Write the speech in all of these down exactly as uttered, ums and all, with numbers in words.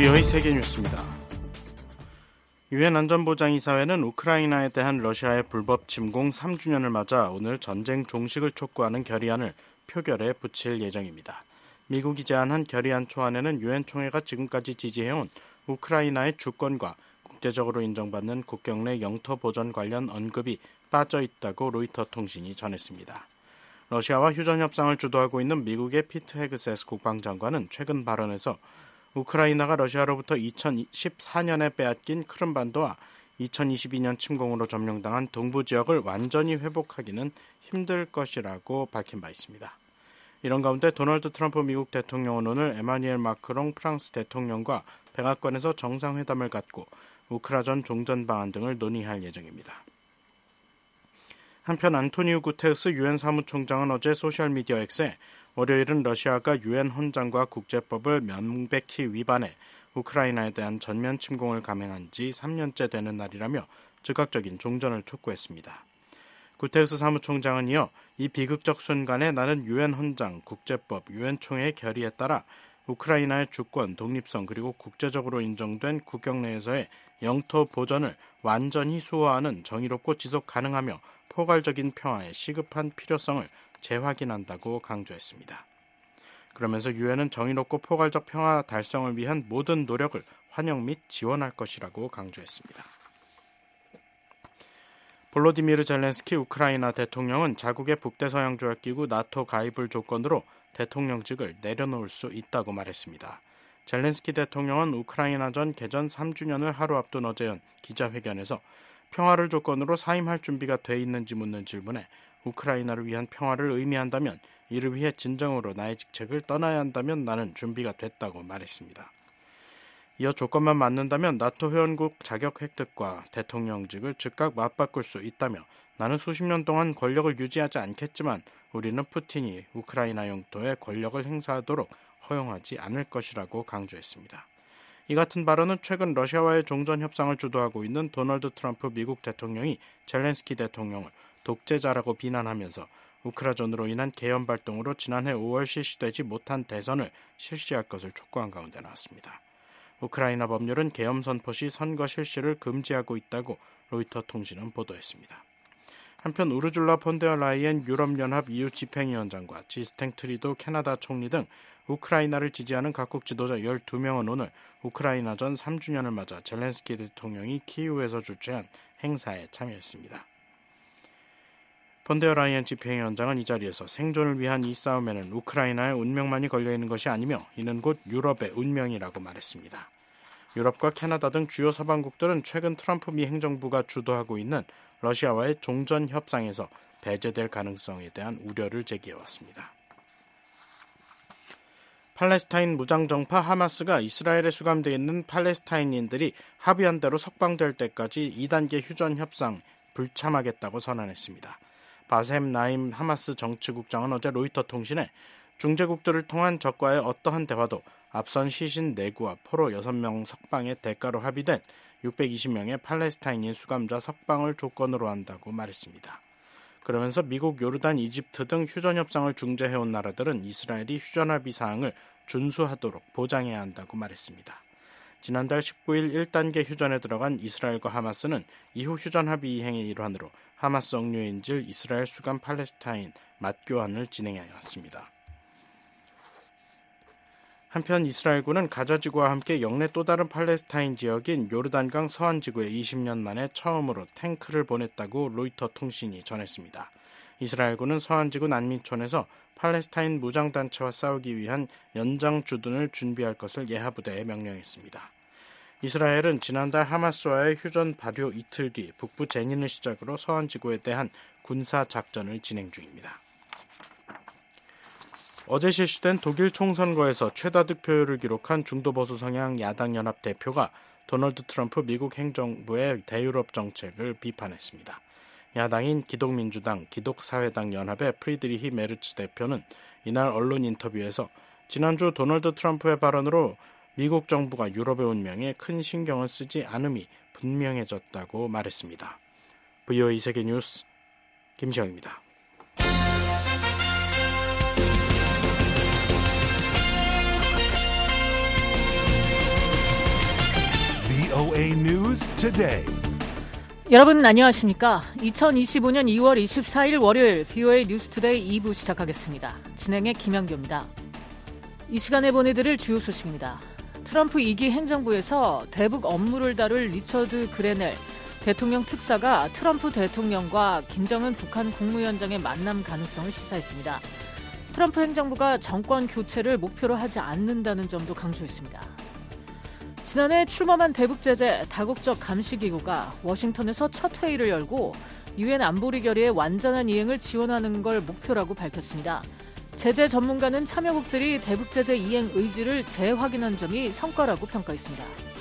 브이오에이 세계뉴스입니다. 유엔 안전보장이사회는 우크라이나에 대한 러시아의 불법 침공 삼 주년을 맞아 오늘 전쟁 종식을 촉구하는 결의안을 표결에 붙일 예정입니다. 미국이 제안한 결의안 초안에는 유엔 총회가 지금까지 지지해온 우크라이나의 주권과 국제적으로 인정받는 국경 내 영토 보전 관련 언급이 빠져 있다고 로이터 통신이 전했습니다. 러시아와 휴전 협상을 주도하고 있는 미국의 피트 헤그세스 국방장관은 최근 발언에서 우크라이나가 러시아로부터 이천십사 년에 빼앗긴 크림반도와 이천이십이 년 침공으로 점령당한 동부 지역을 완전히 회복하기는 힘들 것이라고 밝힌 바 있습니다. 이런 가운데 도널드 트럼프 미국 대통령은 오늘 에마뉘엘 마크롱 프랑스 대통령과 백악관에서 정상회담을 갖고 우크라전 종전 방안 등을 논의할 예정입니다. 한편 안토니우 구테르스 유엔 사무총장은 어제 소셜미디어 X에 월요일은 러시아가 유엔 헌장과 국제법을 명백히 위반해 우크라이나에 대한 전면 침공을 감행한 지 삼 년째 되는 날이라며 즉각적인 종전을 촉구했습니다. 구테르스 사무총장은 이어 이 비극적 순간에 나는 유엔 헌장, 국제법, 유엔 총회의 결의에 따라 우크라이나의 주권, 독립성 그리고 국제적으로 인정된 국경 내에서의 영토 보전을 완전히 수호하는 정의롭고 지속 가능하며 포괄적인 평화의 시급한 필요성을 재확인한다고 강조했습니다. 그러면서 유엔은 정의롭고 포괄적 평화 달성을 위한 모든 노력을 환영 및 지원할 것이라고 강조했습니다. 볼로디미르 젤렌스키 우크라이나 대통령은 자국의 북대서양조약기구 나토 가입을 조건으로 대통령직을 내려놓을 수 있다고 말했습니다. 젤렌스키 대통령은 우크라이나전 개전 삼 주년을 하루 앞둔 어제 연 기자회견에서 평화를 조건으로 사임할 준비가 돼 있는지 묻는 질문에 우크라이나를 위한 평화를 의미한다면 이를 위해 진정으로 나의 직책을 떠나야 한다면 나는 준비가 됐다고 말했습니다. 이어 조건만 맞는다면 나토 회원국 자격 획득과 대통령직을 즉각 맞바꿀 수 있다며 나는 수십 년 동안 권력을 유지하지 않겠지만 우리는 푸틴이 우크라이나 영토에 권력을 행사하도록 허용하지 않을 것이라고 강조했습니다. 이 같은 발언은 최근 러시아와의 종전 협상을 주도하고 있는 도널드 트럼프 미국 대통령이 젤렌스키 대통령을 독재자라고 비난하면서 우크라전으로 인한 계엄 발동으로 지난해 오월 실시되지 못한 대선을 실시할 것을 촉구한 가운데 나왔습니다. 우크라이나 법률은 계엄 선포 시 선거 실시를 금지하고 있다고 로이터 통신은 보도했습니다. 한편 우르줄라 폰데어 라이엔 유럽연합 이유 집행위원장과 지스탱 트리도 캐나다 총리 등 우크라이나를 지지하는 각국 지도자 열두 명은 오늘 우크라이나전 삼 주년을 맞아 젤렌스키 대통령이 키이우에서 주최한 행사에 참여했습니다. 폰데어 라이엔 집행위원장은 이 자리에서 생존을 위한 이 싸움에는 우크라이나의 운명만이 걸려있는 것이 아니며 이는 곧 유럽의 운명이라고 말했습니다. 유럽과 캐나다 등 주요 서방국들은 최근 트럼프 미 행정부가 주도하고 있는 러시아와의 종전 협상에서 배제될 가능성에 대한 우려를 제기해왔습니다. 팔레스타인 무장정파 하마스가 이스라엘에 수감되어 있는 팔레스타인인들이 합의한 대로 석방될 때까지 이 단계 휴전 협상 불참하겠다고 선언했습니다. 바셈 나임 하마스 정치국장은 어제 로이터 통신에 중재국들을 통한 적과의 어떠한 대화도 앞선 시신 내구와 포로 여섯 명 석방의 대가로 합의된 육백이십 명의 팔레스타인인 수감자 석방을 조건으로 한다고 말했습니다. 그러면서 미국, 요르단, 이집트 등 휴전 협상을 중재해온 나라들은 이스라엘이 휴전 합의 사항을 준수하도록 보장해야 한다고 말했습니다. 지난달 십구 일 일 단계 휴전에 들어간 이스라엘과 하마스는 이후 휴전 합의 이행의 일환으로 하마스 억류인질 이스라엘 수감 팔레스타인 맞교환을 진행해 왔습니다. 한편 이스라엘군은 가자지구와 함께 영내 또 다른 팔레스타인 지역인 요르단강 서안지구에 이십 년 만에 처음으로 탱크를 보냈다고 로이터 통신이 전했습니다. 이스라엘군은 서안지구 난민촌에서 팔레스타인 무장단체와 싸우기 위한 연장 주둔을 준비할 것을 예하부대에 명령했습니다. 이스라엘은 지난달 하마스와의 휴전 발효 이틀 뒤 북부 제닌을 시작으로 서안지구에 대한 군사작전을 진행 중입니다. 어제 실시된 독일 총선거에서 최다 득표율을 기록한 중도보수 성향 야당연합 대표가 도널드 트럼프 미국 행정부의 대유럽 정책을 비판했습니다. 야당인 기독민주당, 기독사회당 연합의 프리드리히 메르츠 대표는 이날 언론 인터뷰에서 지난주 도널드 트럼프의 발언으로 미국 정부가 유럽의 운명에 큰 신경을 쓰지 않음이 분명해졌다고 말했습니다. 브이오에이 세계뉴스 김시영입니다. 브이오에이 News Today. 여러분 안녕하십니까? 이천이십오년 이월 이십사일 월요일 브이오에이 뉴스 투데이 이 부 시작하겠습니다. 진행의 김현규입니다. 이 시간에 보내드릴 주요 소식입니다. 트럼프 이 기 행정부에서 대북 업무를 다룰 리처드 그레넬 대통령 특사가 트럼프 대통령과 김정은 북한 국무위원장의 만남 가능성을 시사했습니다. 트럼프 행정부가 정권 교체를 목표로 하지 않는다는 점도 강조했습니다. 지난해 출범한 대북 제재 다국적 감시기구가 워싱턴에서 첫 회의를 열고 유엔 안보리 결의의 완전한 이행을 지원하는 걸 목표라고 밝혔습니다. 제재 전문가는 참여국들이 대북 제재 이행 의지를 재확인한 점이 성과라고 평가했습니다.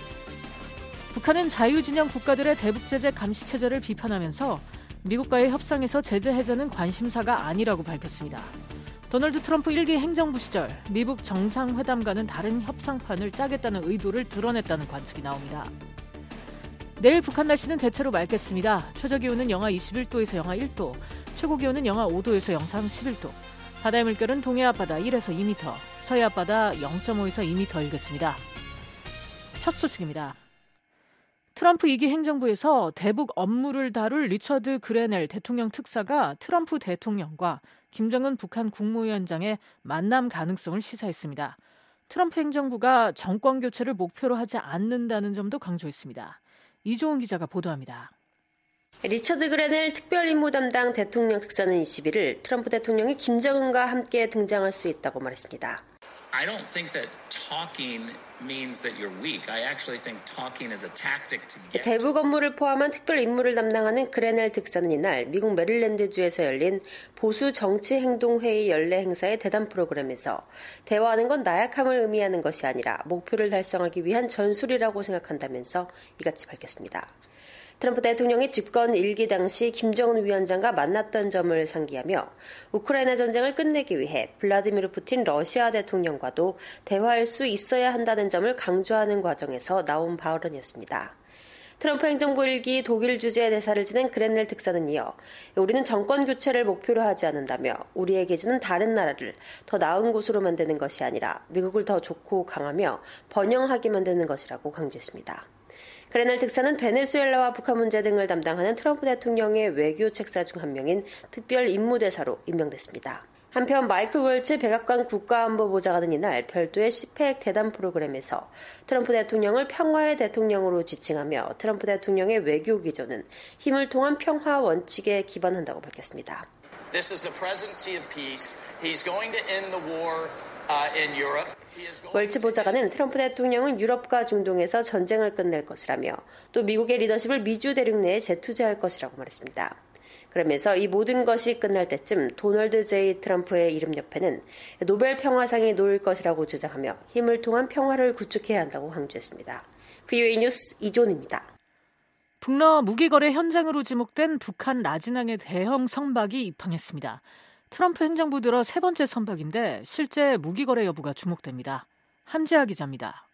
북한은 자유진영 국가들의 대북 제재 감시 체제를 비판하면서 미국과의 협상에서 제재 해제는 관심사가 아니라고 밝혔습니다. 도널드 트럼프 일 기 행정부 시절 미국 정상회담과는 다른 협상판을 짜겠다는 의도를 드러냈다는 관측이 나옵니다. 내일 북한 날씨는 대체로 맑겠습니다. 최저기온은 영하 이십일도에서 영하 일도, 최고기온은 영하 오도에서 영상 십일도, 바다의 물결은 동해 앞바다 일에서 이 미터, 서해 앞바다 영점오에서 이 미터 일겠습니다. 첫 소식입니다. 트럼프 이 기 행정부에서 대북 업무를 다룰 리처드 그레넬 대통령 특사가 트럼프 대통령과 김정은 북한 국무위원장의 만남 가능성을 시사했습니다. 트럼프 행정부가 정권 교체를 목표로 하지 않는다는 점도 강조했습니다. 이종훈 기자가 보도합니다. 리처드 그레넬 특별임무 담당 대통령 특사는 이십일일 트럼프 대통령이 김정은과 함께 등장할 수 있다고 말했습니다. I don't think that talking means that you're weak. I actually think talking is a tactic to get. 대북 업무를 포함한 특별 임무를 담당하는 그레넬 특사는 이날 미국 메릴랜드주에서 열린 보수 정치 행동 회의 연례 행사의 대담 프로그램에서 대화하는 건 나약함을 의미하는 것이 아니라 목표를 달성하기 위한 전술이라고 생각한다면서 이같이 밝혔습니다. 트럼프 대통령이 집권 일 기 당시 김정은 위원장과 만났던 점을 상기하며 우크라이나 전쟁을 끝내기 위해 블라디미르 푸틴 러시아 대통령과도 대화할 수 있어야 한다는 점을 강조하는 과정에서 나온 발언이었습니다. 트럼프 행정부 일 기 독일 주재 대사를 지낸 그레넬 특사는 이어 우리는 정권 교체를 목표로 하지 않는다며 우리의 기준은 다른 나라를 더 나은 곳으로 만드는 것이 아니라 미국을 더 좋고 강하며 번영하게 만드는 것이라고 강조했습니다. 그레넬 특사는 베네수엘라와 북한 문제 등을 담당하는 트럼프 대통령의 외교 책사 중 한 명인 특별 임무대사로 임명됐습니다. 한편 마이클 월츠 백악관 국가안보보좌관은 이날 별도의 시펙 대담 프로그램에서 트럼프 대통령을 평화의 대통령으로 지칭하며 트럼프 대통령의 외교 기조는 힘을 통한 평화 원칙에 기반한다고 밝혔습니다. This is the presidency of peace. He's going to end the war uh, in Europe. 월츠 보좌관은 트럼프 대통령은 유럽과 중동에서 전쟁을 끝낼 것이라며 또 미국의 리더십을 미주 대륙 내에 재투자할 것이라고 말했습니다. 그러면서 이 모든 것이 끝날 때쯤 도널드 제이 트럼프의 이름 옆에는 노벨 평화상이 놓일 것이라고 주장하며 힘을 통한 평화를 구축해야 한다고 강조했습니다. 브이오에이 뉴스 이존입니다. 북러 무기거래 현장으로 지목된 북한 라진항의 대형 선박이 입항했습니다. 트럼프 행정부 들어 세 번째 선박인데 실제 무기거래 여부가 주목됩니다. 한지아 기자입니다.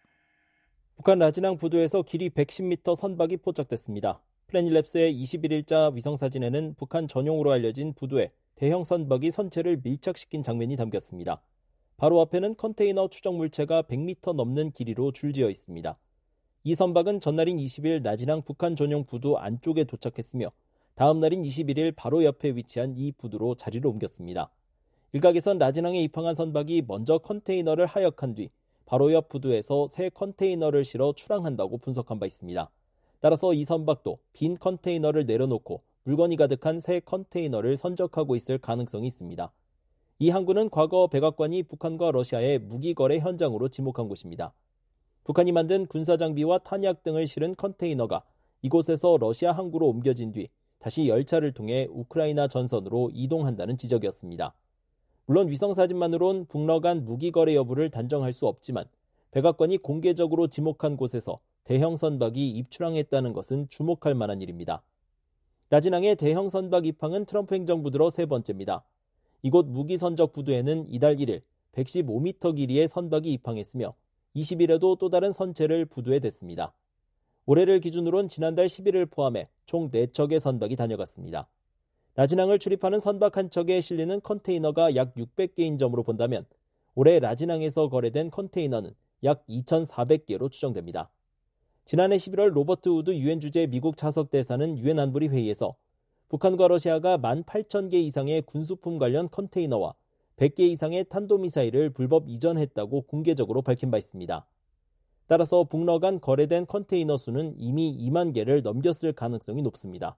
북한 라진항 부두에서 길이 백십 미터 선박이 포착됐습니다. 플래닛랩스의 이십일일자 위성사진에는 북한 전용으로 알려진 부두에 대형 선박이 선체를 밀착시킨 장면이 담겼습니다. 바로 앞에는 컨테이너 추적 물체가 백 미터 넘는 길이로 줄지어 있습니다. 이 선박은 전날인 이십일 라진항 북한 전용 부두 안쪽에 도착했으며 다음 날인 이십일일 바로 옆에 위치한 이 부두로 자리를 옮겼습니다. 일각에선 라진항에 입항한 선박이 먼저 컨테이너를 하역한 뒤 바로 옆 부두에서 새 컨테이너를 실어 출항한다고 분석한 바 있습니다. 따라서 이 선박도 빈 컨테이너를 내려놓고 물건이 가득한 새 컨테이너를 선적하고 있을 가능성이 있습니다. 이 항구는 과거 백악관이 북한과 러시아의 무기거래 현장으로 지목한 곳입니다. 북한이 만든 군사장비와 탄약 등을 실은 컨테이너가 이곳에서 러시아 항구로 옮겨진 뒤 다시 열차를 통해 우크라이나 전선으로 이동한다는 지적이었습니다. 물론 위성사진만으론 북러 간 무기거래 여부를 단정할 수 없지만 백악관이 공개적으로 지목한 곳에서 대형 선박이 입출항했다는 것은 주목할 만한 일입니다. 라진항의 대형 선박 입항은 트럼프 행정부 들어 세 번째입니다. 이곳 무기선적 부두에는 이달 일일 백십오 미터 길이의 선박이 입항했으며 이십일에도 또 다른 선체를 부두에 댔습니다. 올해를 기준으론 지난달 십일을 포함해 총 네 척의 선박이 다녀갔습니다. 라진항을 출입하는 선박 한 척에 실리는 컨테이너가 약 육백 개인 점으로 본다면 올해 라진항에서 거래된 컨테이너는 약 이천사백 개로 추정됩니다. 지난해 십일월 로버트 우드 유엔 주재 미국 차석 대사는 유엔 안보리 회의에서 북한과 러시아가 만 팔천 개 이상의 군수품 관련 컨테이너와 백 개 이상의 탄도미사일을 불법 이전했다고 공개적으로 밝힌 바 있습니다. 따라서 북러 간 거래된 컨테이너 수는 이미 이만 개를 넘겼을 가능성이 높습니다.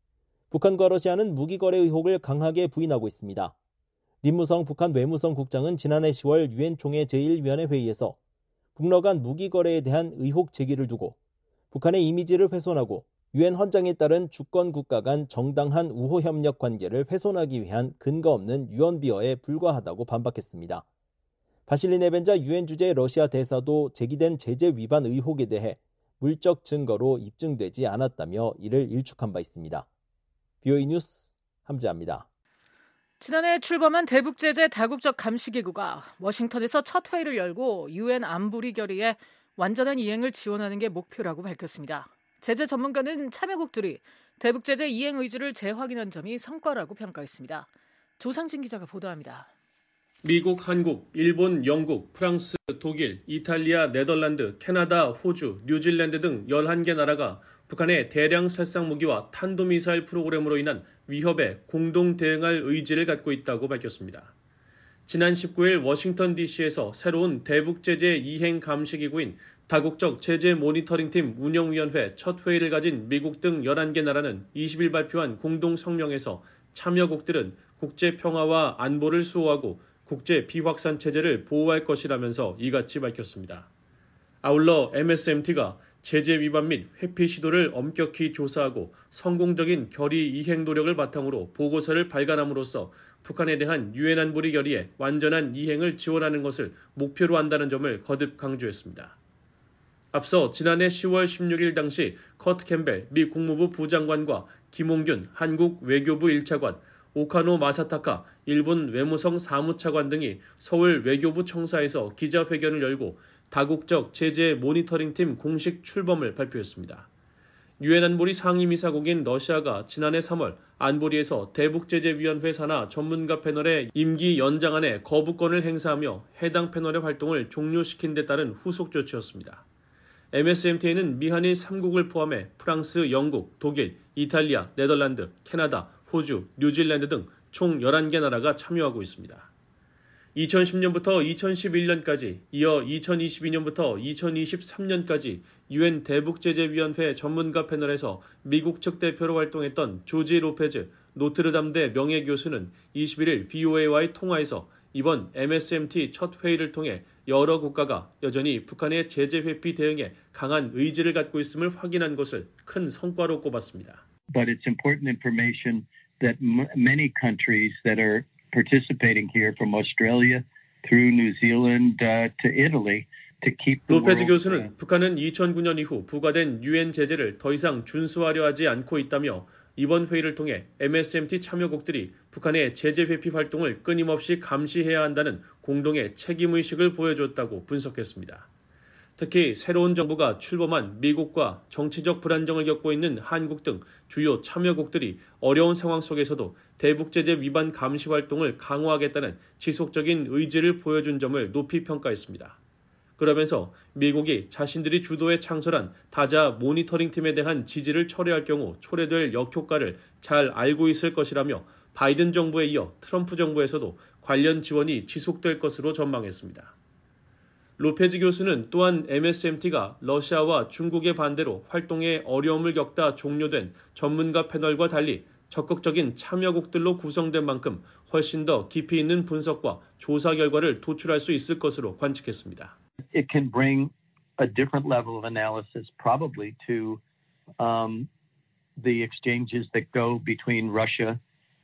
북한과 러시아는 무기 거래 의혹을 강하게 부인하고 있습니다. 림무성 북한 외무성 국장은 지난해 시월 유엔 총회 제일 위원회 회의에서 북러 간 무기 거래에 대한 의혹 제기를 두고 북한의 이미지를 훼손하고 유엔 헌장에 따른 주권 국가 간 정당한 우호 협력 관계를 훼손하기 위한 근거 없는 유언비어에 불과하다고 반박했습니다. 바실리 네벤자 유엔 주재 러시아 대사도 제기된 제재 위반 의혹에 대해 물적 증거로 입증되지 않았다며 이를 일축한 바 있습니다. 비오이 뉴스 함재합니다. 지난해 출범한 대북제재 다국적 감시기구가 워싱턴에서 첫 회의를 열고 유엔 안보리 결의에 완전한 이행을 지원하는 게 목표라고 밝혔습니다. 제재 전문가는 참여국들이 대북제재 이행 의지를 재확인한 점이 성과라고 평가했습니다. 조상진 기자가 보도합니다. 미국, 한국, 일본, 영국, 프랑스, 독일, 이탈리아, 네덜란드, 캐나다, 호주, 뉴질랜드 등 열한 개 나라가 북한의 대량 살상 무기와 탄도미사일 프로그램으로 인한 위협에 공동 대응할 의지를 갖고 있다고 밝혔습니다. 지난 십구 일 워싱턴 디씨에서 새로운 대북제재 이행 감시기구인 다국적 제재 모니터링팀 운영위원회 첫 회의를 가진 미국 등 열한 개 나라는 이십 일 발표한 공동 성명에서 참여국들은 국제 평화와 안보를 수호하고 국제 비확산 체제를 보호할 것이라면서 이같이 밝혔습니다. 아울러 엠에스엠티가 제재 위반 및 회피 시도를 엄격히 조사하고 성공적인 결의 이행 노력을 바탕으로 보고서를 발간함으로써 북한에 대한 유엔 안보리 결의의 완전한 이행을 지원하는 것을 목표로 한다는 점을 거듭 강조했습니다. 앞서 지난해 시월 십육일 당시 커트 캠벨 미 국무부 부장관과 김홍균 한국 외교부 일 차관, 오카노 마사타카 일본 외무성 사무차관 등이 서울 외교부 청사에서 기자회견을 열고 다국적 제재 모니터링팀 공식 출범을 발표했습니다. 유엔 안보리 상임이사국인 러시아가 지난해 삼월 안보리에서 대북제재위원회 산하 전문가 패널의 임기 연장안에 거부권을 행사하며 해당 패널의 활동을 종료시킨 데 따른 후속 조치였습니다. 엠에스엠티에는 미한일 삼 국을 포함해 프랑스, 영국, 독일, 이탈리아, 네덜란드, 캐나다, 호주, 뉴질랜드 등 총 열한 개 나라가 참여하고 있습니다. 이천십 년부터 이천십일 년까지, 이어 이천이십이 년부터 이천이십삼 년까지 유엔 대북제재위원회 전문가 패널에서 미국 측 대표로 활동했던 조지 로페즈 노트르담대 명예교수는 이십일 일 브이오에이와의 통화에서 이번 엠에스엠티 첫 회의를 통해 여러 국가가 여전히 북한의 제재 회피 대응에 강한 의지를 갖고 있음을 확인한 것을 큰 성과로 꼽았습니다. But it's important information that m- many countries that are participating here from Australia through New Zealand uh, to Italy to keep the 로페즈 world... 교수는 북한은 이천구 년 이후 부과된 유엔 제재를 더 이상 준수하려 하지 않고 있다며 이번 회의를 통해 엠에스엠티 참여국들이 북한의 제재 회피 활동을 끊임없이 감시해야 한다는 공동의 책임의식을 보여줬다고 분석했습니다. 특히 새로운 정부가 출범한 미국과 정치적 불안정을 겪고 있는 한국 등 주요 참여국들이 어려운 상황 속에서도 대북제재 위반 감시 활동을 강화하겠다는 지속적인 의지를 보여준 점을 높이 평가했습니다. 그러면서 미국이 자신들이 주도해 창설한 다자 모니터링 팀에 대한 지지를 철회할 경우 초래될 역효과를 잘 알고 있을 것이라며 바이든 정부에 이어 트럼프 정부에서도 관련 지원이 지속될 것으로 전망했습니다. 로페즈 교수는 또한 엠에스엠티가 러시아와 중국의 반대로 활동에 어려움을 겪다 종료된 전문가 패널과 달리 적극적인 참여국들로 구성된 만큼 훨씬 더 깊이 있는 분석과 조사 결과를 도출할 수 있을 것으로 관측했습니다. It can bring a different level of analysis probably to um, the exchanges that go between Russia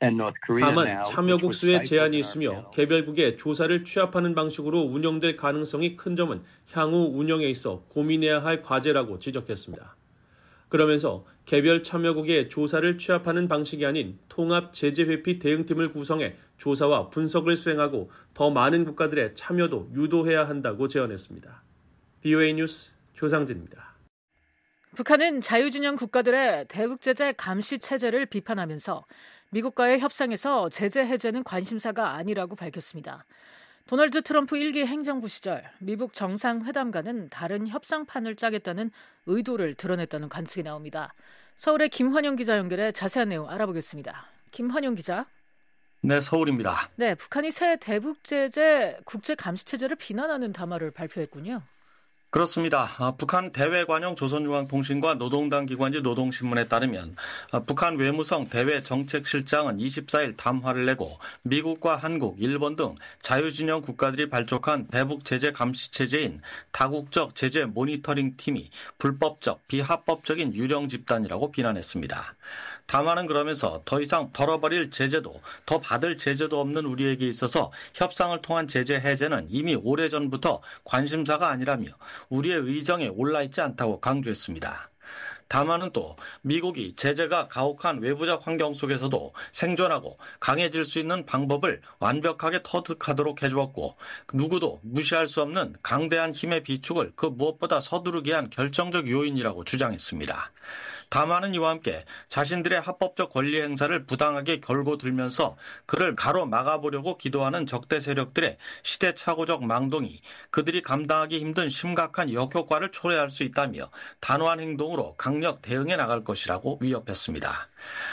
다만 참여국 수에 제한이 있으며 개별국의 조사를 취합하는 방식으로 운영될 가능성이 큰 점은 향후 운영에 있어 고민해야 할 과제라고 지적했습니다. 그러면서 개별 참여국의 조사를 취합하는 방식이 아닌 통합 제재 회피 대응팀을 구성해 조사와 분석을 수행하고 더 많은 국가들의 참여도 유도해야 한다고 제언했습니다. 비오에이 뉴스 조상진입니다. 북한은 자유진영 국가들의 대북제재 감시 체제를 비판하면서 미국과의 협상에서 제재 해제는 관심사가 아니라고 밝혔습니다. 도널드 트럼프 일 기 행정부 시절 미국 정상회담과는 다른 협상판을 짜겠다는 의도를 드러냈다는 관측이 나옵니다. 서울의 김환영 기자 연결해 자세한 내용 알아보겠습니다. 김환영 기자. 네, 서울입니다. 네, 북한이 새 대북 제재 국제 감시 체제를 비난하는 담화를 발표했군요. 그렇습니다. 북한 대외관용 조선중앙통신과 노동당 기관지 노동신문에 따르면 북한 외무성 대외정책실장은 이십사일 담화를 내고 미국과 한국, 일본 등 자유진영 국가들이 발족한 대북 제재 감시 체제인 다국적 제재 모니터링 팀이 불법적, 비합법적인 유령 집단이라고 비난했습니다. 담화는 그러면서 더 이상 덜어버릴 제재도 더 받을 제재도 없는 우리에게 있어서 협상을 통한 제재 해제는 이미 오래전부터 관심사가 아니라며 우리의 의정에 올라있지 않다고 강조했습니다. 담화는 또 미국이 제재가 가혹한 외부적 환경 속에서도 생존하고 강해질 수 있는 방법을 완벽하게 터득하도록 해주었고 누구도 무시할 수 없는 강대한 힘의 비축을 그 무엇보다 서두르게 한 결정적 요인이라고 주장했습니다. 담화는 이와 함께 자신들의 합법적 권리 행사를 부당하게 걸고 들면서 그를 가로막아보려고 기도하는 적대 세력들의 시대착오적 망동이 그들이 감당하기 힘든 심각한 역효과를 초래할 수 있다며 단호한 행동으로 강력 대응해 나갈 것이라고 위협했습니다.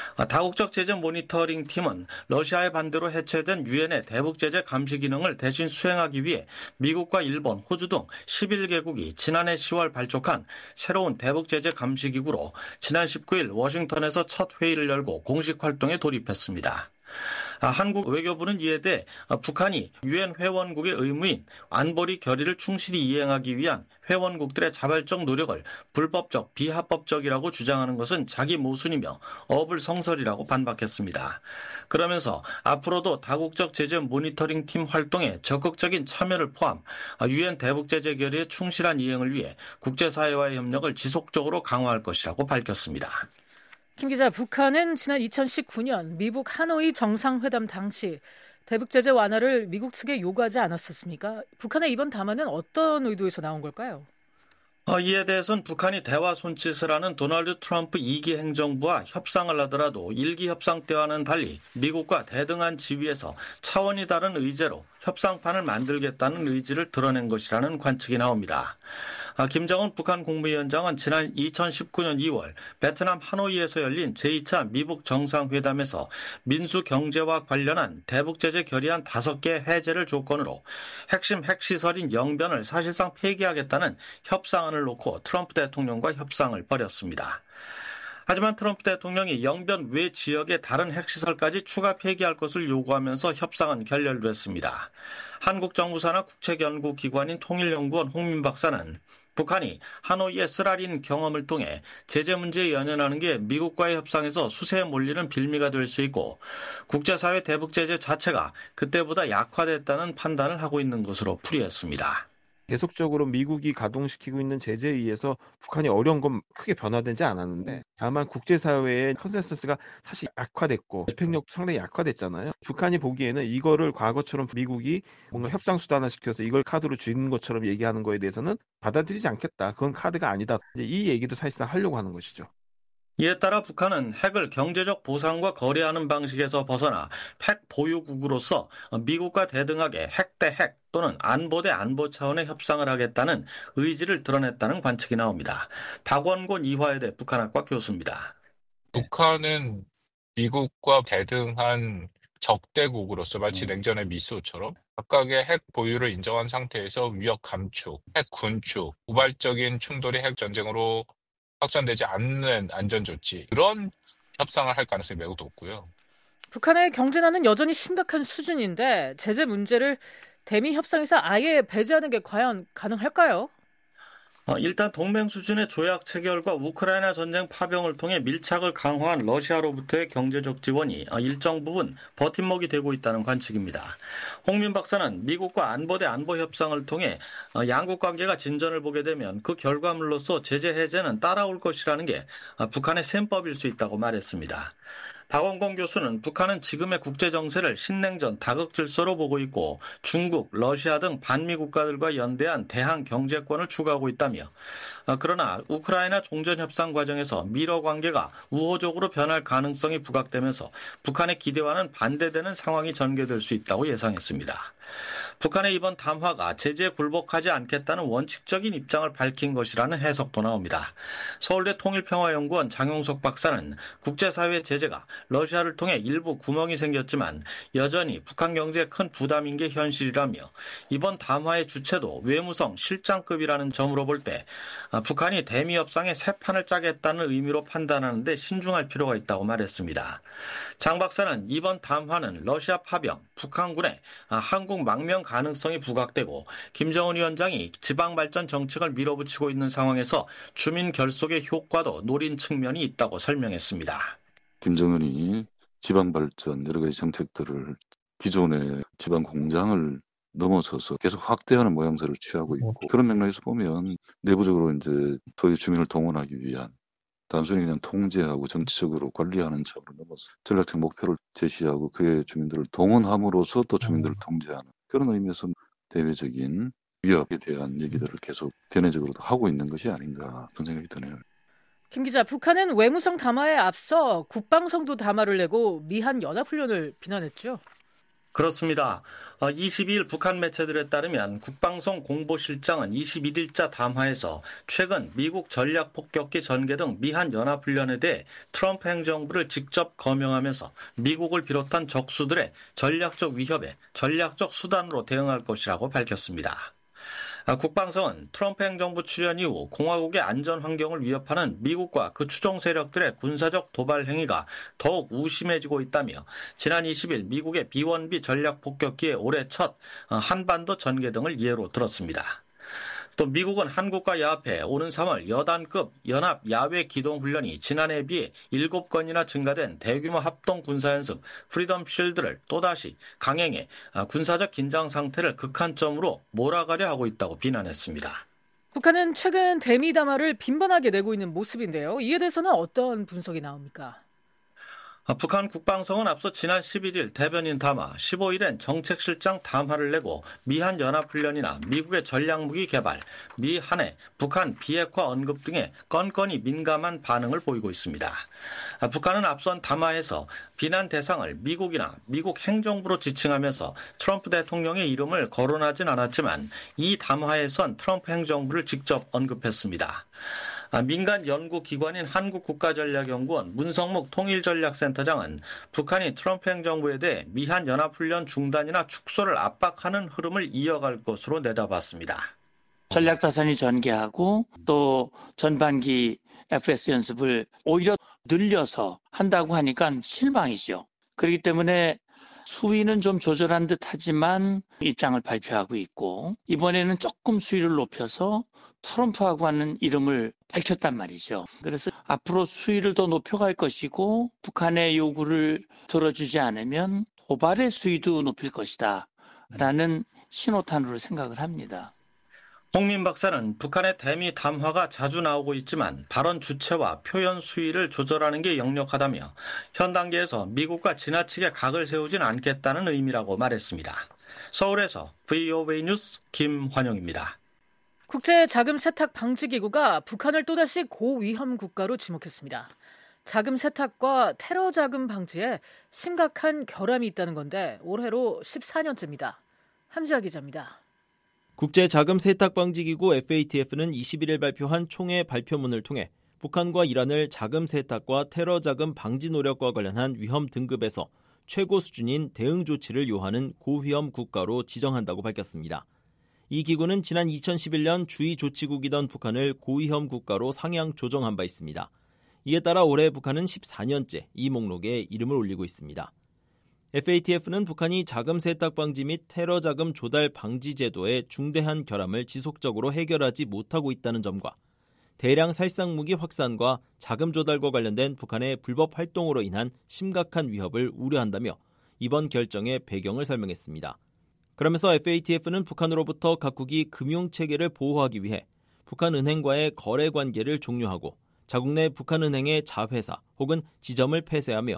다국적 제재 모니터링 팀은 러시아의 반대로 해체된 유엔의 대북 제재 감시 기능을 대신 수행하기 위해 미국과 일본, 호주 등 십일 개국이 지난해 시월 발족한 새로운 대북 제재 감시 기구로 지난 십구일 워싱턴에서 첫 회의를 열고 공식 활동에 돌입했습니다. 한국 외교부는 이에 대해 북한이 유엔 회원국의 의무인 안보리 결의를 충실히 이행하기 위한 회원국들의 자발적 노력을 불법적, 비합법적이라고 주장하는 것은 자기 모순이며 어불성설이라고 반박했습니다. 그러면서 앞으로도 다국적 제재 모니터링 팀 활동에 적극적인 참여를 포함 유엔 대북 제재 결의의 충실한 이행을 위해 국제사회와의 협력을 지속적으로 강화할 것이라고 밝혔습니다. 김 기자, 북한은 지난 이천십구년 미국 하노이 정상회담 당시 대북 제재 완화를 미국 측에 요구하지 않았었습니까? 북한의 이번 담화는 어떤 의도에서 나온 걸까요? 어, 이에 대해서는 북한이 대화 손짓을 하는 도널드 트럼프 이 기 행정부와 협상을 하더라도 일 기 협상 때와는 달리 미국과 대등한 지위에서 차원이 다른 의제로 협상판을 만들겠다는 의지를 드러낸 것이라는 관측이 나옵니다. 김정은 북한 국무위원장은 지난 이천십구년 이월 베트남 하노이에서 열린 제이 차 미북 정상회담에서 민수 경제와 관련한 대북 제재 결의안 다섯 개 해제를 조건으로 핵심 핵시설인 영변을 사실상 폐기하겠다는 협상안을 놓고 트럼프 대통령과 협상을 벌였습니다. 하지만 트럼프 대통령이 영변 외 지역의 다른 핵시설까지 추가 폐기할 것을 요구하면서 협상은 결렬됐습니다. 한국 정부사나 국책연구기관인 통일연구원 홍민 박사는 북한이 하노이의 쓰라린 경험을 통해 제재 문제에 연연하는 게 미국과의 협상에서 수세에 몰리는 빌미가 될 수 있고 국제사회 대북 제재 자체가 그때보다 약화됐다는 판단을 하고 있는 것으로 풀이했습니다. 계속적으로 미국이 가동시키고 있는 제재에 의해서 북한이 어려운 건 크게 변화되지 않았는데 다만 국제사회의 컨센서스가 사실 약화됐고 집행력도 상당히 약화됐잖아요. 북한이 보기에는 이거를 과거처럼 미국이 뭔가 협상수단화시켜서 이걸 카드로 쥐는 것처럼 얘기하는 거에 대해서는 받아들이지 않겠다. 그건 카드가 아니다. 이제 이 얘기도 사실상 하려고 하는 것이죠. 이에 따라 북한은 핵을 경제적 보상과 거래하는 방식에서 벗어나 핵 보유국으로서 미국과 대등하게 핵 대 핵 또는 안보 대 안보 차원의 협상을 하겠다는 의지를 드러냈다는 관측이 나옵니다. 박원곤 이화여대 북한학과 교수입니다. 북한은 미국과 대등한 적대국으로서 마치 음. 냉전의 미소처럼 각각의 핵 보유를 인정한 상태에서 위협 감축, 핵 군축, 우발적인 충돌이 핵 전쟁으로 확전되지 않는 안전조치, 그런 협상을 할 가능성이 매우 높고요. 북한의 경제난은 여전히 심각한 수준인데 제재 문제를 대미 협상에서 아예 배제하는 게 과연 가능할까요? 어, 일단 동맹 수준의 조약 체결과 우크라이나 전쟁 파병을 통해 밀착을 강화한 러시아로부터의 경제적 지원이 일정 부분 버팀목이 되고 있다는 관측입니다. 홍민 박사는 미국과 안보 대 안보 협상을 통해 양국 관계가 진전을 보게 되면 그 결과물로서 제재 해제는 따라올 것이라는 게 북한의 셈법일 수 있다고 말했습니다. 박원공 교수는 북한은 지금의 국제 정세를 신냉전 다극 질서로 보고 있고 중국, 러시아 등 반미 국가들과 연대한 대항 경제권을 추구하고 있다며 그러나 우크라이나 종전 협상 과정에서 미러 관계가 우호적으로 변할 가능성이 부각되면서 북한의 기대와는 반대되는 상황이 전개될 수 있다고 예상했습니다. 북한의 이번 담화가 제재에 굴복하지 않겠다는 원칙적인 입장을 밝힌 것이라는 해석도 나옵니다. 서울대 통일평화연구원 장용석 박사는 국제사회 제재가 러시아를 통해 일부 구멍이 생겼지만 여전히 북한 경제에 큰 부담인 게 현실이라며 이번 담화의 주체도 외무성 실장급이라는 점으로 볼 때 북한이 대미 협상에 새 판을 짜겠다는 의미로 판단하는 데 신중할 필요가 있다고 말했습니다. 장 박사는 이번 담화는 러시아 파병, 북한군의 한국 망명 가능성이 부각되고 김정은 위원장이 지방발전 정책을 밀어붙이고 있는 상황에서 주민 결속의 효과도 노린 측면이 있다고 설명했습니다. 김정은이 지방발전 여러 가지 정책들을 기존의 지방공장을 넘어서서 계속 확대하는 모양새를 취하고 있고 그런 맥락에서 보면 내부적으로 이제 소위 주민을 동원하기 위한 단순히 그냥 통제하고 정치적으로 관리하는 차원을 넘어서 전략적 목표를 제시하고 그의 주민들을 동원함으로써 또 주민들을 통제하는 그런 의미에서 대외적인 위협에 대한 얘기들을 계속 견해적으로도 하고 있는 것이 아닌가 그런 생각이 드네요. 김 기자, 북한은 외무성 담화에 앞서 국방성도 담화를 내고 미한 연합훈련을 비난했죠? 그렇습니다. 이십이일 북한 매체들에 따르면 국방성 공보실장은 이십일일자 담화에서 최근 미국 전략폭격기 전개 등 미한 연합훈련에 대해 트럼프 행정부를 직접 거명하면서 미국을 비롯한 적수들의 전략적 위협에 전략적 수단으로 대응할 것이라고 밝혔습니다. 국방성은 트럼프 행정부 출연 이후 공화국의 안전 환경을 위협하는 미국과 그 추종 세력들의 군사적 도발 행위가 더욱 우심해지고 있다며 지난 이십일 미국의 비 원 비 전략 폭격기의 올해 첫 한반도 전개 등을 예로 들었습니다. 또 미국은 한국과 야합해 오는 삼월 여단급 연합 야외 기동 훈련이 지난해에 비해 일곱 건이나 증가된 대규모 합동 군사연습 프리덤 쉴드를 또다시 강행해 군사적 긴장 상태를 극한점으로 몰아가려 하고 있다고 비난했습니다. 북한은 최근 대미 담화를 빈번하게 내고 있는 모습인데요. 이에 대해서는 어떤 분석이 나옵니까? 북한 국방성은 앞서 지난 십일일 대변인 담화, 십오일엔 정책실장 담화를 내고 미한 연합훈련이나 미국의 전략무기 개발, 미한해 북한 비핵화 언급 등에 건건이 민감한 반응을 보이고 있습니다. 북한은 앞선 담화에서 비난 대상을 미국이나 미국 행정부로 지칭하면서 트럼프 대통령의 이름을 거론하진 않았지만 이 담화에선 트럼프 행정부를 직접 언급했습니다. 민간 연구기관인 한국국가전략연구원 문성묵 통일전략센터장은 북한이 트럼프 행정부에 대해 미한 연합훈련 중단이나 축소를 압박하는 흐름을 이어갈 것으로 내다봤습니다. 전략자산이 전개하고 또 전반기 에프에스 연습을 오히려 늘려서 한다고 하니까 실망이죠. 그렇기 때문에 수위는 좀 조절한 듯 하지만 입장을 발표하고 있고 이번에는 조금 수위를 높여서 트럼프하고 하는 이름을 밝혔단 말이죠. 그래서 앞으로 수위를 더 높여갈 것이고 북한의 요구를 들어주지 않으면 도발의 수위도 높일 것이다 라는 신호탄으로 생각을 합니다. 홍민 박사는 북한의 대미 담화가 자주 나오고 있지만 발언 주체와 표현 수위를 조절하는 게 역력하다며 현 단계에서 미국과 지나치게 각을 세우진 않겠다는 의미라고 말했습니다. 서울에서 브이오에이 뉴스 김환영입니다. 국제 자금 세탁 방지 기구가 북한을 또다시 고위험 국가로 지목했습니다. 자금 세탁과 테러 자금 방지에 심각한 결함이 있다는 건데 올해로 십사년째입니다. 함지아 기자입니다. 국제자금세탁방지기구 에프에이티에프는 이십일일 발표한 총회 발표문을 통해 북한과 이란을 자금 세탁과 테러 자금 방지 노력과 관련한 위험 등급에서 최고 수준인 대응 조치를 요하는 고위험 국가로 지정한다고 밝혔습니다. 이 기구는 지난 이천십일년 주의 조치국이던 북한을 고위험 국가로 상향 조정한 바 있습니다. 이에 따라 올해 북한은 십사년째 이 목록에 이름을 올리고 있습니다. 에프에이티에프는 북한이 자금 세탁 방지 및 테러 자금 조달 방지 제도의 중대한 결함을 지속적으로 해결하지 못하고 있다는 점과 대량 살상 무기 확산과 자금 조달과 관련된 북한의 불법 활동으로 인한 심각한 위협을 우려한다며 이번 결정의 배경을 설명했습니다. 그러면서 에프에이티에프는 북한으로부터 각국이 금융체계를 보호하기 위해 북한은행과의 거래 관계를 종료하고 자국 내 북한은행의 자회사 혹은 지점을 폐쇄하며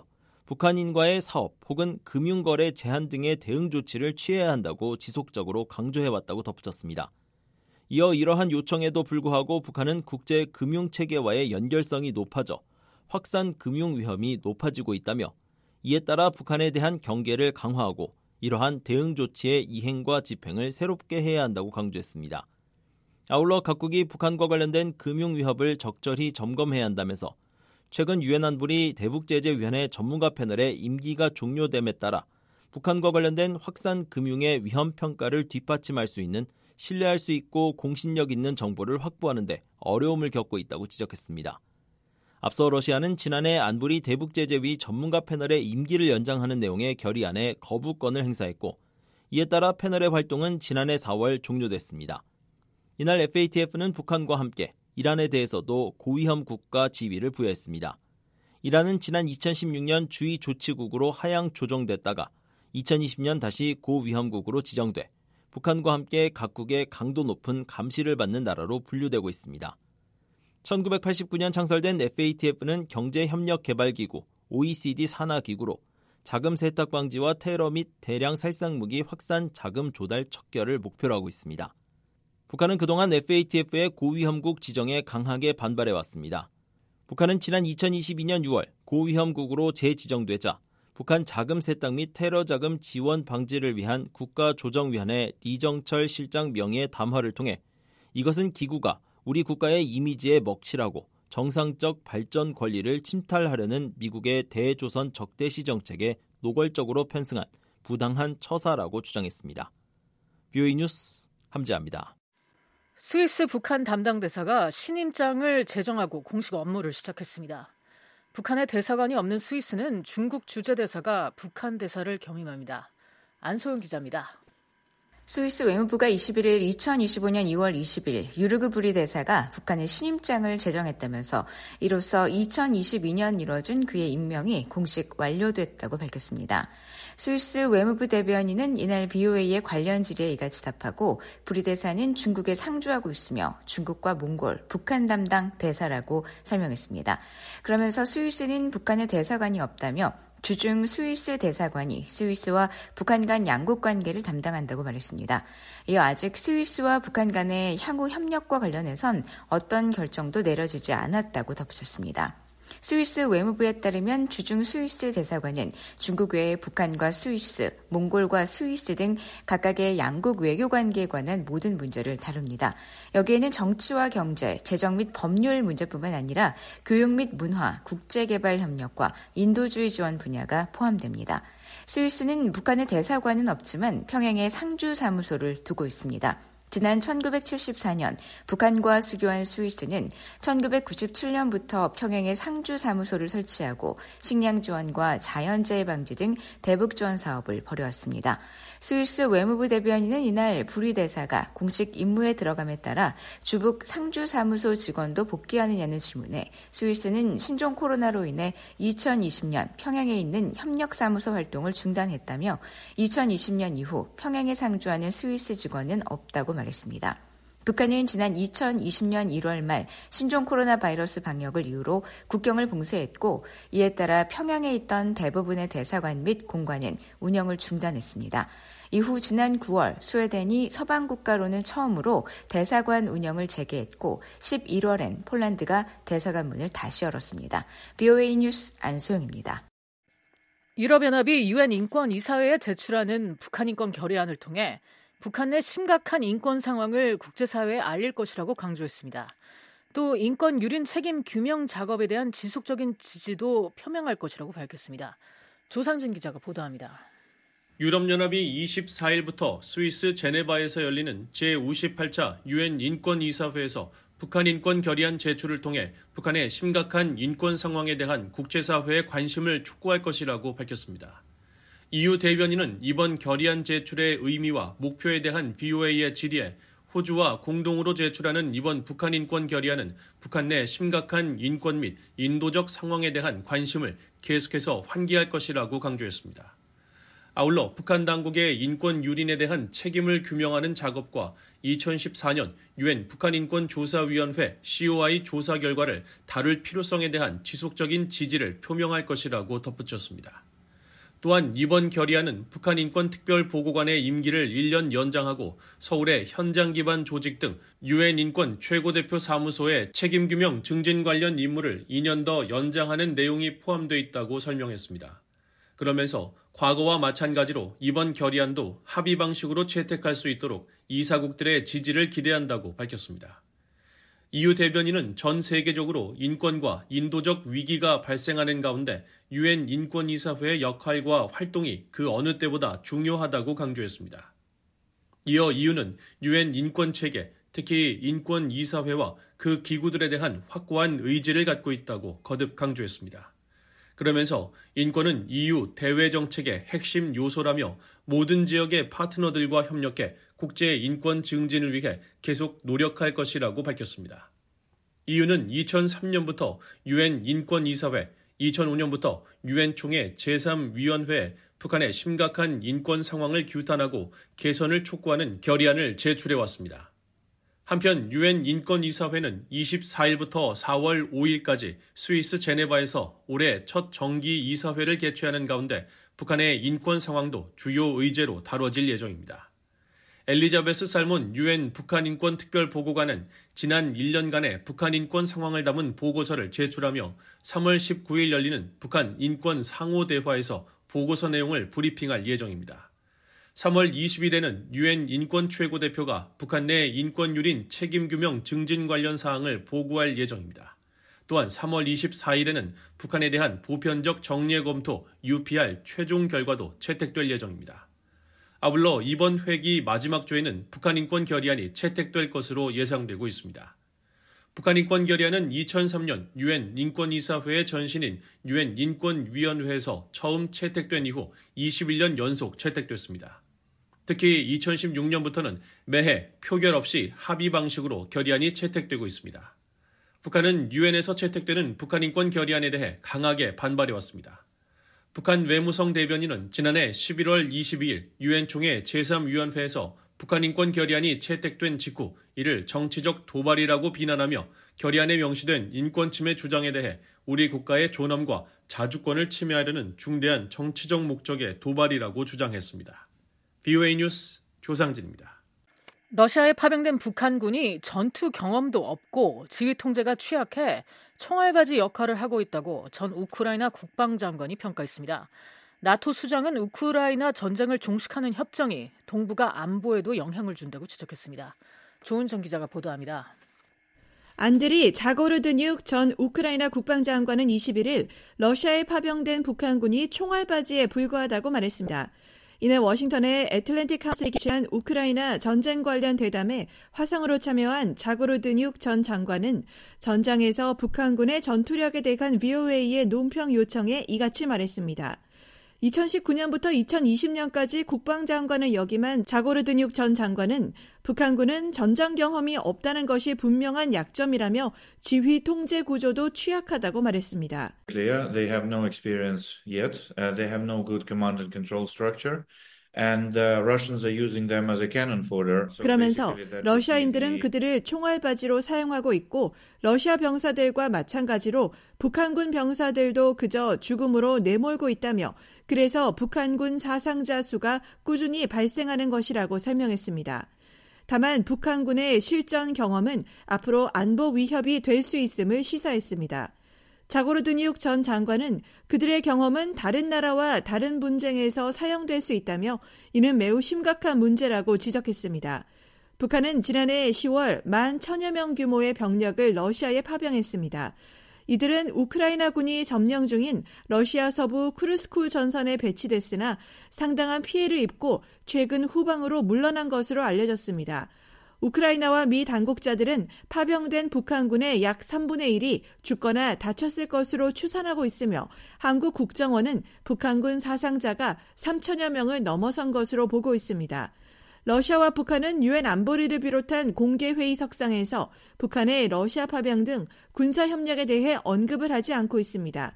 북한인과의 사업 혹은 금융거래 제한 등의 대응 조치를 취해야 한다고 지속적으로 강조해왔다고 덧붙였습니다. 이어 이러한 요청에도 불구하고 북한은 국제 금융체계와의 연결성이 높아져 확산 금융 위험이 높아지고 있다며 이에 따라 북한에 대한 경계를 강화하고 이러한 대응 조치의 이행과 집행을 새롭게 해야 한다고 강조했습니다. 아울러 각국이 북한과 관련된 금융 위협을 적절히 점검해야 한다면서 최근 유엔 안보리 대북제재위원회 전문가 패널의 임기가 종료됨에 따라 북한과 관련된 확산 금융의 위험 평가를 뒷받침할 수 있는 신뢰할 수 있고 공신력 있는 정보를 확보하는 데 어려움을 겪고 있다고 지적했습니다. 앞서 러시아는 지난해 안보리 대북제재위 전문가 패널의 임기를 연장하는 내용의 결의안에 거부권을 행사했고 이에 따라 패널의 활동은 지난해 사월 종료됐습니다. 이날 에프에이티에프는 북한과 함께 이란에 대해서도 고위험 국가 지위를 부여했습니다. 이란은 지난 이천십육 년 주의 조치국으로 하향 조정됐다가 이천이십 년 다시 고위험국으로 지정돼 북한과 함께 각국의 강도 높은 감시를 받는 나라로 분류되고 있습니다. 천구백팔십구 년 창설된 에프에이티에프는 경제협력개발기구 오이시디 산하기구로 자금 세탁 방지와 테러 및 대량 살상무기 확산 자금 조달 척결을 목표로 하고 있습니다. 북한은 그동안 에프에이티에프의 고위험국 지정에 강하게 반발해왔습니다. 북한은 지난 이천이십이 년 유월 고위험국으로 재지정되자 북한 자금 세탁 및 테러 자금 지원 방지를 위한 국가조정위원회 리정철 실장 명의의 담화를 통해 이것은 기구가 우리 국가의 이미지에 먹칠하고 정상적 발전 권리를 침탈하려는 미국의 대조선 적대시 정책에 노골적으로 편승한 부당한 처사라고 주장했습니다. 비오이 뉴스 함재합니다. 스위스 북한 담당 대사가 신임장을 제정하고 공식 업무를 시작했습니다. 북한의 대사관이 없는 스위스는 중국 주재대사가 북한 대사를 겸임합니다. 안소영 기자입니다. 스위스 외무부가 이십일 일 이천이십오 년 이월 이십일 유르그 브리 대사가 북한의 신임장을 제정했다면서 이로써 이천이십이 년 이뤄진 그의 임명이 공식 완료됐다고 밝혔습니다. 스위스 외무부 대변인은 이날 비오에이의 관련 질의에 이같이 답하고 브리 대사는 중국에 상주하고 있으며 중국과 몽골, 북한 담당 대사라고 설명했습니다. 그러면서 스위스는 북한의 대사관이 없다며 주중 스위스 대사관이 스위스와 북한 간 양국 관계를 담당한다고 말했습니다. 이어 아직 스위스와 북한 간의 향후 협력과 관련해선 어떤 결정도 내려지지 않았다고 덧붙였습니다. 스위스 외무부에 따르면 주중 스위스 대사관은 중국 외에 북한과 스위스, 몽골과 스위스 등 각각의 양국 외교 관계에 관한 모든 문제를 다룹니다. 여기에는 정치와 경제, 재정 및 법률 문제뿐만 아니라 교육 및 문화, 국제개발 협력과 인도주의 지원 분야가 포함됩니다. 스위스는 북한의 대사관은 없지만 평양에 상주사무소를 두고 있습니다. 지난 천구백칠십사 년 북한과 수교한 스위스는 천구백구십칠 년부터 평양에 상주사무소를 설치하고 식량 지원과 자연재해 방지 등 대북 지원 사업을 벌여왔습니다. 스위스 외무부 대변인은 이날 브리 대사가 공식 임무에 들어감에 따라 주북 상주사무소 직원도 복귀하느냐는 질문에 스위스는 신종 코로나로 인해 이천이십 년 평양에 있는 협력사무소 활동을 중단했다며 이천이십 년 이후 평양에 상주하는 스위스 직원은 없다고 말했습니다. 북한은 지난 이천이십 년 일월 말 신종 코로나 바이러스 방역을 이유로 국경을 봉쇄했고 이에 따라 평양에 있던 대부분의 대사관 및 공관은 운영을 중단했습니다. 이후 지난 구월 스웨덴이 서방 국가로는 처음으로 대사관 운영을 재개했고 십일월엔 폴란드가 대사관 문을 다시 열었습니다. 비오에이 뉴스 안소영입니다. 유럽연합이 유엔 인권이사회에 제출하는 북한 인권 결의안을 통해 북한 내 심각한 인권 상황을 국제사회에 알릴 것이라고 강조했습니다. 또 인권 유린 책임 규명 작업에 대한 지속적인 지지도 표명할 것이라고 밝혔습니다. 조상진 기자가 보도합니다. 유럽연합이 이십사 일부터 스위스 제네바에서 열리는 제오십팔 차 유엔 인권이사회에서 북한 인권 결의안 제출을 통해 북한의 심각한 인권 상황에 대한 국제사회의 관심을 촉구할 것이라고 밝혔습니다. 이유 대변인은 이번 결의안 제출의 의미와 목표에 대한 비오에이의 질의에 호주와 공동으로 제출하는 이번 북한 인권 결의안은 북한 내 심각한 인권 및 인도적 상황에 대한 관심을 계속해서 환기할 것이라고 강조했습니다. 아울러 북한 당국의 인권 유린에 대한 책임을 규명하는 작업과 이천십사 년 유엔 북한인권조사위원회 씨오아이 조사 결과를 다룰 필요성에 대한 지속적인 지지를 표명할 것이라고 덧붙였습니다. 또한 이번 결의안은 북한인권특별보고관의 임기를 일 년 연장하고 서울의 현장 기반 조직 등 유엔 인권 최고대표 사무소의 책임규명 증진 관련 임무를 이 년 더 연장하는 내용이 포함되어 있다고 설명했습니다. 그러면서 과거와 마찬가지로 이번 결의안도 합의 방식으로 채택할 수 있도록 이사국들의 지지를 기대한다고 밝혔습니다. 이유 대변인은 전 세계적으로 인권과 인도적 위기가 발생하는 가운데 유엔 인권이사회의 역할과 활동이 그 어느 때보다 중요하다고 강조했습니다. 이어 이유는 유엔 인권체계, 특히 인권이사회와 그 기구들에 대한 확고한 의지를 갖고 있다고 거듭 강조했습니다. 그러면서 인권은 이유 대외 정책의 핵심 요소라며 모든 지역의 파트너들과 협력해 국제 인권 증진을 위해 계속 노력할 것이라고 밝혔습니다. 이유는 이천삼 년부터 유엔 인권이사회, 이천오 년부터 유엔 총회 제삼 위원회에 북한의 심각한 인권 상황을 규탄하고 개선을 촉구하는 결의안을 제출해왔습니다. 한편 유엔 인권이사회는 이십사 일부터 사월 오일까지 스위스 제네바에서 올해 첫 정기 이사회를 개최하는 가운데 북한의 인권 상황도 주요 의제로 다뤄질 예정입니다. 엘리자베스 살몬 유엔 북한인권특별보고관은 지난 일 년간의 북한 인권 상황을 담은 보고서를 제출하며 삼월 십구일 열리는 북한 인권 상호대화에서 보고서 내용을 브리핑할 예정입니다. 삼월 이십일에는 유엔 인권 최고대표가 북한 내 인권 유린 책임규명 증진 관련 사항을 보고할 예정입니다. 또한 삼월 이십사일에는 북한에 대한 보편적 정례 검토 유피알 최종 결과도 채택될 예정입니다. 아울러 이번 회기 마지막 주에는 북한 인권 결의안이 채택될 것으로 예상되고 있습니다. 북한 인권 결의안은 이천삼 년 유엔 인권이사회의 전신인 유엔 인권위원회에서 처음 채택된 이후 이십일 년 연속 채택됐습니다. 특히 이천십육 년부터는 매해 표결 없이 합의 방식으로 결의안이 채택되고 있습니다. 북한은 유엔에서 채택되는 북한 인권 결의안에 대해 강하게 반발해왔습니다. 북한 외무성 대변인은 지난해 십일월 이십이일 유엔 총회 제삼 위원회에서 북한 인권 결의안이 채택된 직후 이를 정치적 도발이라고 비난하며 결의안에 명시된 인권 침해 주장에 대해 우리 국가의 존엄과 자주권을 침해하려는 중대한 정치적 목적의 도발이라고 주장했습니다. 비오에이 뉴스 조상진입니다. 러시아에 파병된 북한군이 전투 경험도 없고 지휘 통제가 취약해 총알바지 역할을 하고 있다고 전 우크라이나 국방장관이 평가했습니다. 나토 수장은 우크라이나 전쟁을 종식하는 협정이 동북아 안보에도 영향을 준다고 지적했습니다. 조은정 기자가 보도합니다. 안드리 자고르드뉴크 전 우크라이나 국방장관은 이십일일 러시아에 파병된 북한군이 총알바지에 불과하다고 말했습니다. 이날 워싱턴의 애틀랜틱 하우스에 개최한 우크라이나 전쟁 관련 대담에 화상으로 참여한 자고르드뉴크 전 장관은 전장에서 북한군의 전투력에 대한 브이오에이의 논평 요청에 이같이 말했습니다. 이천십구 년부터 이천이십 년까지 국방장관을 역임한 자고르드뉴크 전 장관은 북한군은 전장 경험이 없다는 것이 분명한 약점이라며 지휘 통제 구조도 취약하다고 말했습니다. Clear, they have no experience yet. Uh, they have no good command and control structure. And uh, Russians are using them as a cannon fodder. So 그러면서 러시아인들은 그들을 총알바지로 사용하고 있고 러시아 병사들과 마찬가지로 북한군 병사들도 그저 죽음으로 내몰고 있다며 그래서 북한군 사상자 수가 꾸준히 발생하는 것이라고 설명했습니다. 다만 북한군의 실전 경험은 앞으로 안보 위협이 될 수 있음을 시사했습니다. 자고르드니욱 전 장관은 그들의 경험은 다른 나라와 다른 분쟁에서 사용될 수 있다며 이는 매우 심각한 문제라고 지적했습니다. 북한은 지난해 시월 만 천여 명 규모의 병력을 러시아에 파병했습니다. 이들은 우크라이나군이 점령 중인 러시아 서부 쿠르스크 전선에 배치됐으나 상당한 피해를 입고 최근 후방으로 물러난 것으로 알려졌습니다. 우크라이나와 미 당국자들은 파병된 북한군의 약 삼분의 일이 죽거나 다쳤을 것으로 추산하고 있으며 한국 국정원은 북한군 사상자가 삼천여 명을 넘어선 것으로 보고 있습니다. 러시아와 북한은 유엔 안보리를 비롯한 공개회의석상에서 북한의 러시아 파병 등 군사협력에 대해 언급을 하지 않고 있습니다.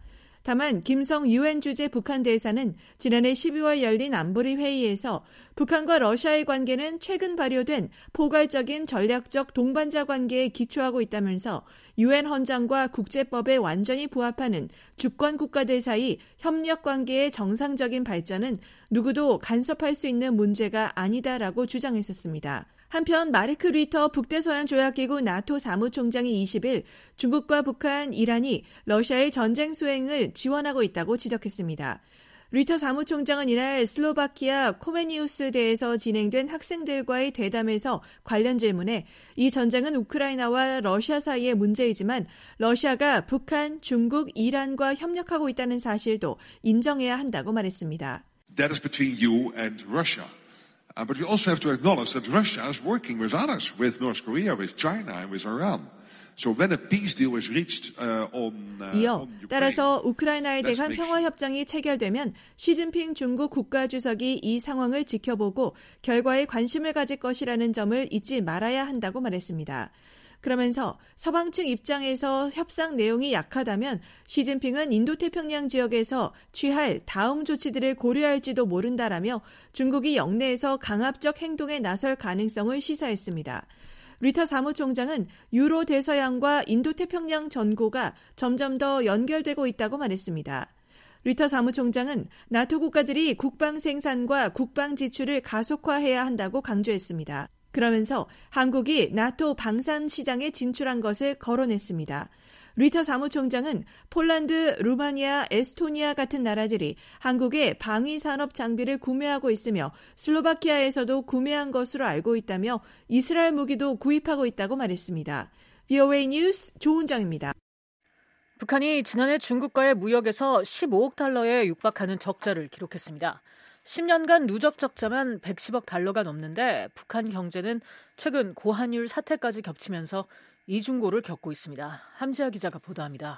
다만 김성 유엔 주재 북한 대사는 지난해 십이월 열린 안보리 회의에서 북한과 러시아의 관계는 최근 발효된 포괄적인 전략적 동반자 관계에 기초하고 있다면서 유엔 헌장과 국제법에 완전히 부합하는 주권 국가들 사이 협력 관계의 정상적인 발전은 누구도 간섭할 수 있는 문제가 아니다라고 주장했었습니다. 한편 마르크 리터 북대서양조약기구 나토 사무총장이 이십일 중국과 북한, 이란이 러시아의 전쟁 수행을 지원하고 있다고 지적했습니다. 리터 사무총장은 이날 슬로바키아 코메니우스대에서 진행된 학생들과의 대담에서 관련 질문에 이 전쟁은 우크라이나와 러시아 사이의 문제이지만 러시아가 북한, 중국, 이란과 협력하고 있다는 사실도 인정해야 한다고 말했습니다. That is between you and Russia. Uh, but we also have to acknowledge that Russia is working with others, with North Korea, with China, and with Iran. So when a peace deal is reached uh, on, uh, 이어 on Ukraine, 따라서 우크라이나에 대한 make 평화 협정이 체결되면 시진핑 중국 국가주석이 이 상황을 지켜보고 결과에 관심을 가질 것이라는 점을 잊지 말아야 한다고 말했습니다. 그러면서 서방 측 입장에서 협상 내용이 약하다면 시진핑은 인도태평양 지역에서 취할 다음 조치들을 고려할지도 모른다라며 중국이 영내에서 강압적 행동에 나설 가능성을 시사했습니다. 리터 사무총장은 유로 대서양과 인도태평양 전고가 점점 더 연결되고 있다고 말했습니다. 리터 사무총장은 나토 국가들이 국방 생산과 국방 지출을 가속화해야 한다고 강조했습니다. 그러면서 한국이 나토 방산 시장에 진출한 것을 거론했습니다. 리터 사무총장은 폴란드, 루마니아, 에스토니아 같은 나라들이 한국의 방위 산업 장비를 구매하고 있으며 슬로바키아에서도 구매한 것으로 알고 있다며 이스라엘 무기도 구입하고 있다고 말했습니다. 브이오에이 뉴스 조은정입니다. 북한이 지난해 중국과의 무역에서 십오억 달러에 육박하는 적자를 기록했습니다. 십 년간 누적 적자만 백십억 달러가 넘는데 북한 경제는 최근 고환율 사태까지 겹치면서 이중고를 겪고 있습니다. 함지아 기자가 보도합니다.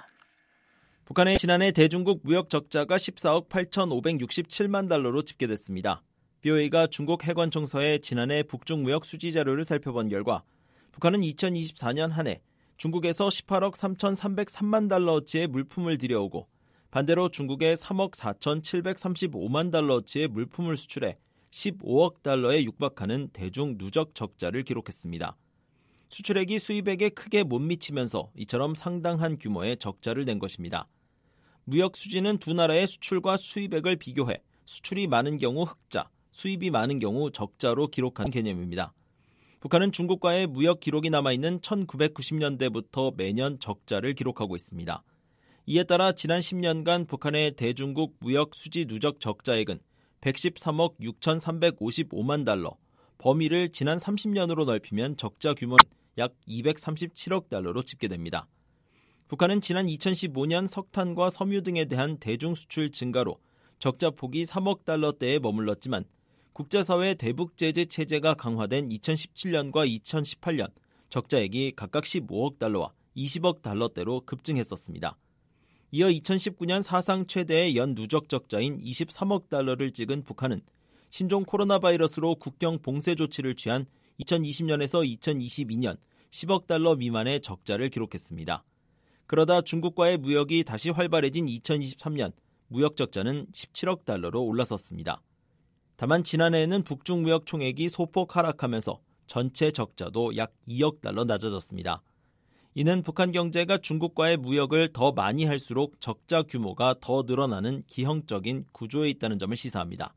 북한의 지난해 대중국 무역 적자가 십사억 팔천오백육십칠만 달러로 집계됐습니다. 브이오에이가 중국 해관청서의 지난해 북중 무역 수지 자료를 살펴본 결과 북한은 이천이십사 년 한 해 중국에서 십팔억 삼천삼백삼만 달러어치의 물품을 들여오고 반대로 중국에 삼억 사천칠백삼십오만 달러어치의 물품을 수출해 십오억 달러에 육박하는 대중 누적 적자를 기록했습니다. 수출액이 수입액에 크게 못 미치면서 이처럼 상당한 규모의 적자를 낸 것입니다. 무역 수지는 두 나라의 수출과 수입액을 비교해 수출이 많은 경우 흑자, 수입이 많은 경우 적자로 기록하는 개념입니다. 북한은 중국과의 무역 기록이 남아있는 천구백구십 년대부터 매년 적자를 기록하고 있습니다. 이에 따라 지난 십 년간 북한의 대중국 무역 수지 누적 적자액은 백십삼억 육천삼백오십오만 달러, 범위를 지난 삼십 년으로 넓히면 적자 규모는 약 이백삼십칠억 달러로 집계됩니다. 북한은 지난 이천십오 년 석탄과 섬유 등에 대한 대중 수출 증가로 적자 폭이 삼억 달러대에 머물렀지만 국제사회 대북 제재 체제가 강화된 이천십칠 년과 이천십팔 년 적자액이 각각 십오억 달러와 이십억 달러대로 급증했었습니다. 이어 이천십구 년 사상 최대의 연 누적 적자인 이십삼억 달러를 찍은 북한은 신종 코로나 바이러스로 국경 봉쇄 조치를 취한 이천이십 년에서 이천이십이 년 십억 달러 미만의 적자를 기록했습니다. 그러다 중국과의 무역이 다시 활발해진 이천이십삼 년 무역 적자는 십칠억 달러로 올라섰습니다. 다만 지난해에는 북중 무역 총액이 소폭 하락하면서 전체 적자도 약 이억 달러 낮아졌습니다. 이는 북한 경제가 중국과의 무역을 더 많이 할수록 적자 규모가 더 늘어나는 기형적인 구조에 있다는 점을 시사합니다.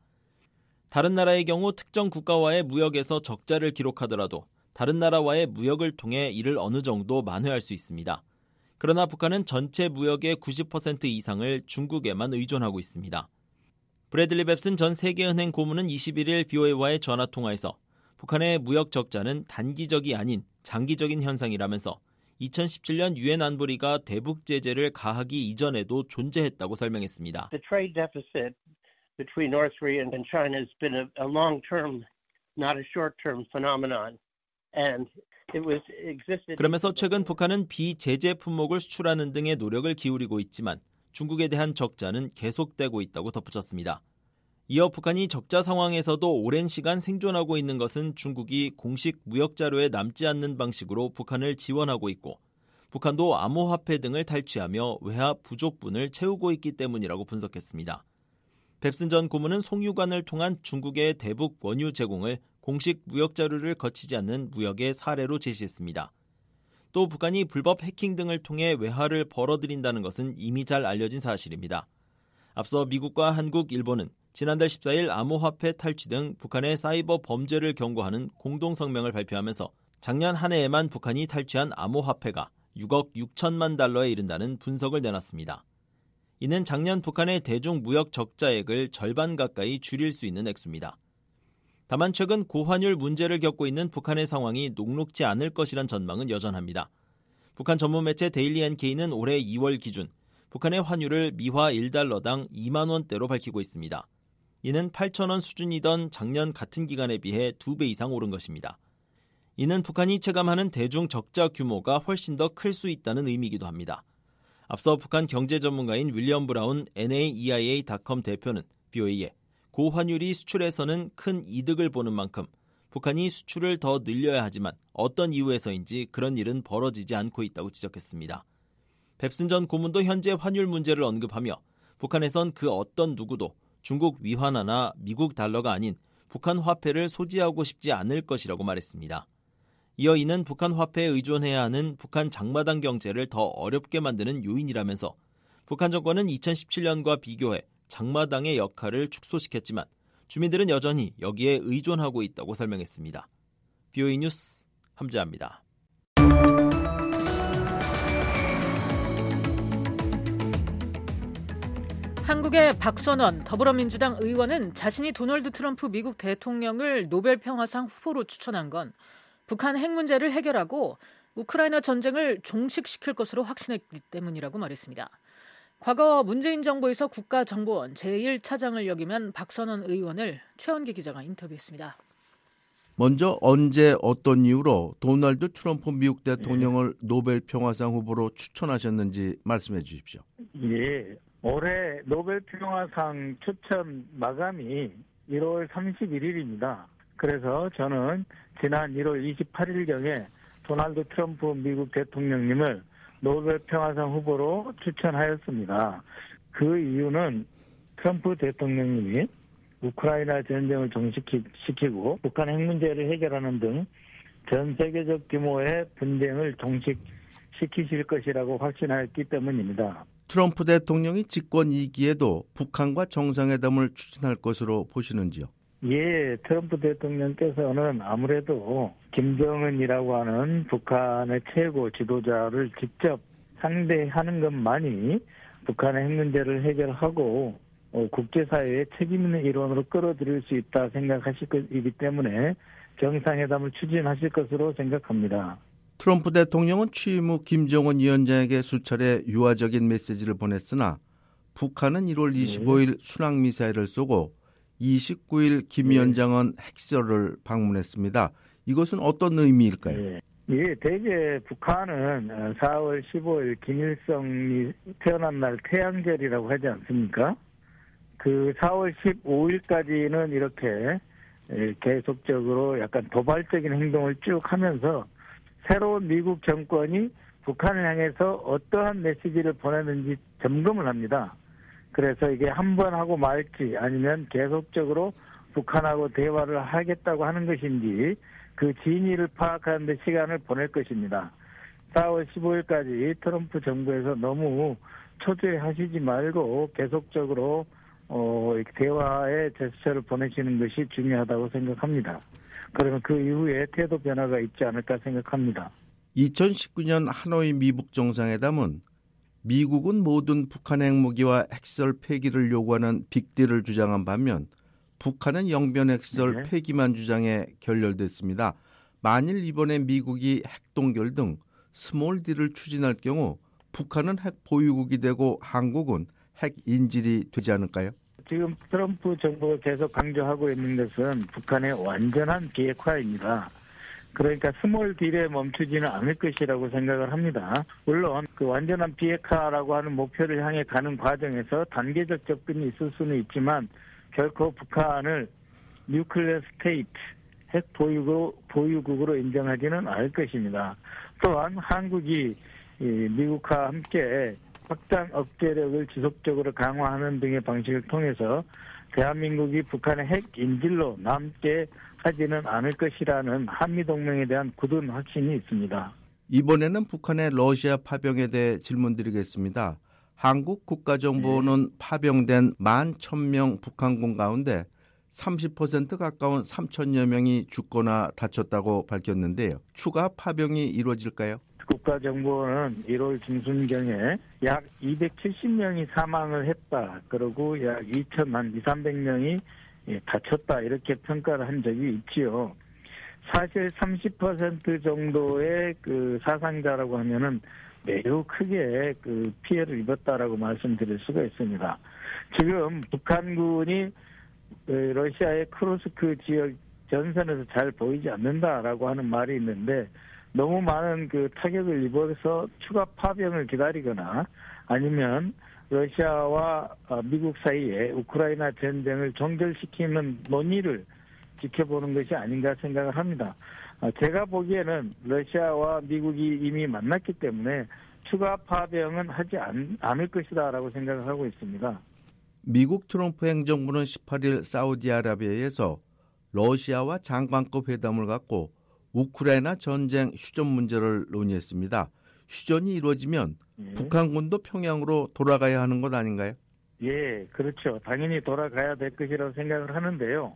다른 나라의 경우 특정 국가와의 무역에서 적자를 기록하더라도 다른 나라와의 무역을 통해 이를 어느 정도 만회할 수 있습니다. 그러나 북한은 전체 무역의 구십 퍼센트 이상을 중국에만 의존하고 있습니다. 브래들리 뱁슨 전 세계은행 고문은 이십일 일 브이오에이와의 전화통화에서 북한의 무역 적자는 단기적이 아닌 장기적인 현상이라면서 이천십칠 년 유엔 안보리가 대북 제재를 가하기 이전에도 존재했다고 설명했습니다. The trade deficit between North Korea and China has been a, a long-term, not a short-term phenomenon. And it was existed. 그러면서 최근 북한은 비제재 품목을 수출하는 등의 노력을 기울이고 있지만 중국에 대한 적자는 계속되고 있다고 덧붙였습니다. 이어 북한이 적자 상황에서도 오랜 시간 생존하고 있는 것은 중국이 공식 무역 자료에 남지 않는 방식으로 북한을 지원하고 있고 북한도 암호화폐 등을 탈취하며 외화 부족분을 채우고 있기 때문이라고 분석했습니다. 뱁슨 전 고문은 송유관을 통한 중국의 대북 원유 제공을 공식 무역 자료를 거치지 않는 무역의 사례로 제시했습니다. 또 북한이 불법 해킹 등을 통해 외화를 벌어들인다는 것은 이미 잘 알려진 사실입니다. 앞서 미국과 한국, 일본은 지난달 십사일 암호화폐 탈취 등 북한의 사이버 범죄를 경고하는 공동성명을 발표하면서 작년 한 해에만 북한이 탈취한 암호화폐가 육억 육천만 달러에 이른다는 분석을 내놨습니다. 이는 작년 북한의 대중무역 적자액을 절반 가까이 줄일 수 있는 액수입니다. 다만 최근 고환율 문제를 겪고 있는 북한의 상황이 녹록지 않을 것이란 전망은 여전합니다. 북한 전문 매체 데일리 엔케이는 올해 이월 기준 북한의 환율을 미화 일 달러당 이만 원대로 밝히고 있습니다. 이는 팔천 원 수준이던 작년 같은 기간에 비해 두 배 이상 오른 것입니다. 이는 북한이 체감하는 대중 적자 규모가 훨씬 더 클 수 있다는 의미이기도 합니다. 앞서 북한 경제 전문가인 윌리엄 브라운 엔에이이아이에이 닷컴 대표는 비오에이에 고환율이 수출에서는 큰 이득을 보는 만큼 북한이 수출을 더 늘려야 하지만 어떤 이유에서인지 그런 일은 벌어지지 않고 있다고 지적했습니다. 뱁슨 전 고문도 현재 환율 문제를 언급하며 북한에선 그 어떤 누구도 중국 위환화나 미국 달러가 아닌 북한 화폐를 소지하고 싶지 않을 것이라고 말했습니다. 이어 이는 북한 화폐에 의존해야 하는 북한 장마당 경제를 더 어렵게 만드는 요인이라면서 북한 정권은 이천십칠 년과 비교해 장마당의 역할을 축소시켰지만 주민들은 여전히 여기에 의존하고 있다고 설명했습니다. 비오이 뉴스 함재합니다. 한국의 박선원 더불어민주당 의원은 자신이 도널드 트럼프 미국 대통령을 노벨 평화상 후보로 추천한 건 북한 핵 문제를 해결하고 우크라이나 전쟁을 종식시킬 것으로 확신했기 때문이라고 말했습니다. 과거 문재인 정부에서 국가정보원 제일 차장을 역임한 박선원 의원을 최원기 기자가 인터뷰했습니다. 먼저 언제 어떤 이유로 도널드 트럼프 미국 대통령을 노벨 평화상 후보로 추천하셨는지 말씀해 주십시오. 예, 올해 노벨 평화상 추천 마감이 일월 삼십일일입니다. 그래서 저는 지난 일월 이십팔일경에 도널드 트럼프 미국 대통령님을 노벨 평화상 후보로 추천하였습니다. 그 이유는 트럼프 대통령님이 우크라이나 전쟁을 종식시키고 북한 핵 문제를 해결하는 등 전 세계적 규모의 분쟁을 종식시키실 것이라고 확신하였기 때문입니다. 트럼프 대통령이 집권 이 기에도 북한과 정상회담을 추진할 것으로 보시는지요? 예, 트럼프 대통령께서는 아무래도 김정은이라고 하는 북한의 최고 지도자를 직접 상대하는 것만이 북한의 핵 문제를 해결하고 어, 국제사회의 책임 있는 일원으로 끌어들일 수 있다 생각하실 것이기 때문에 정상회담을 추진하실 것으로 생각합니다. 트럼프 대통령은 취임 후 김정은 위원장에게 수차례 유화적인 메시지를 보냈으나 북한은 일월 이십오일 순항미사일을 쏘고 이십구일 김 위원장은 핵시설을 방문했습니다. 이것은 어떤 의미일까요? 예, 예 대개 북한은 사월 십오일 김일성이 태어난 날 태양절이라고 하지 않습니까? 그 사월 십오일까지는 이렇게 계속적으로 약간 도발적인 행동을 쭉 하면서 새로운 미국 정권이 북한을 향해서 어떠한 메시지를 보내는지 점검을 합니다. 그래서 이게 한 번 하고 말지 아니면 계속적으로 북한하고 대화를 하겠다고 하는 것인지 그 진위를 파악하는 데 시간을 보낼 것입니다. 사월 십오일까지 트럼프 정부에서 너무 초조해하시지 말고 계속적으로 어, 대화의 제스처를 보내시는 것이 중요하다고 생각합니다. 그러면 그 이후에 태도 변화가 있지 않을까 생각합니다. 이천십구년 하노이 미북 정상회담은 미국은 모든 북한 핵무기와 핵시설 폐기를 요구하는 빅딜을 주장한 반면 북한은 영변 핵시설 네. 폐기만 주장해 결렬됐습니다. 만일 이번에 미국이 핵동결 등 스몰 딜을 추진할 경우 북한은 핵 보유국이 되고 한국은 핵 인질이 되지 않을까요? 지금 트럼프 정부가 계속 강조하고 있는 것은 북한의 완전한 비핵화입니다. 그러니까 스몰 딜에 멈추지는 않을 것이라고 생각을 합니다. 물론 그 완전한 비핵화라고 하는 목표를 향해 가는 과정에서 단계적 접근이 있을 수는 있지만 결코 북한을 뉴클리어 스테이트, 핵 보유국, 보유국으로 인정하지는 않을 것입니다. 또한 한국이 이 미국과 함께 확장 억제력을 지속적으로 강화하는 등의 방식을 통해서 대한민국이 북한의 핵 인질로 남게 하지는 않을 것이라는 한미동맹에 대한 굳은 확신이 있습니다. 이번에는 북한의 러시아 파병에 대해 질문드리겠습니다. 한국 국가정보원은 네. 파병된 만 천 명 북한군 가운데 삼십 퍼센트 가까운 삼천여 명이 죽거나 다쳤다고 밝혔는데요. 추가 파병이 이루어질까요? 국가정보원은 일월 중순경에 약 이백칠십 명이 사망을 했다. 그리고 약 이천만 이삼백 명이 다쳤다. 이렇게 평가를 한 적이 있지요. 사실 삼십 퍼센트 정도의 그 사상자라고 하면은 매우 크게 그 피해를 입었다라고 말씀드릴 수가 있습니다. 지금 북한군이 러시아의 크루스크 지역 전선에서 잘 보이지 않는다라고 하는 말이 있는데 너무 많은 그 타격을 입어서 추가 파병을 기다리거나 아니면 러시아와 미국 사이에 우크라이나 전쟁을 종결시키는 논의를 지켜보는 것이 아닌가 생각을 합니다. 제가 보기에는 러시아와 미국이 이미 만났기 때문에 추가 파병은 하지 않, 않을 것이다라고 생각을 하고 있습니다. 미국 트럼프 행정부는 십팔 일 사우디아라비아에서 러시아와 장관급 회담을 갖고 우크라이나 전쟁 휴전 문제를 논의했습니다. 휴전이 이루어지면 예. 북한군도 평양으로 돌아가야 하는 것 아닌가요? 예, 그렇죠. 당연히 돌아가야 될 것이라고 생각을 하는데요.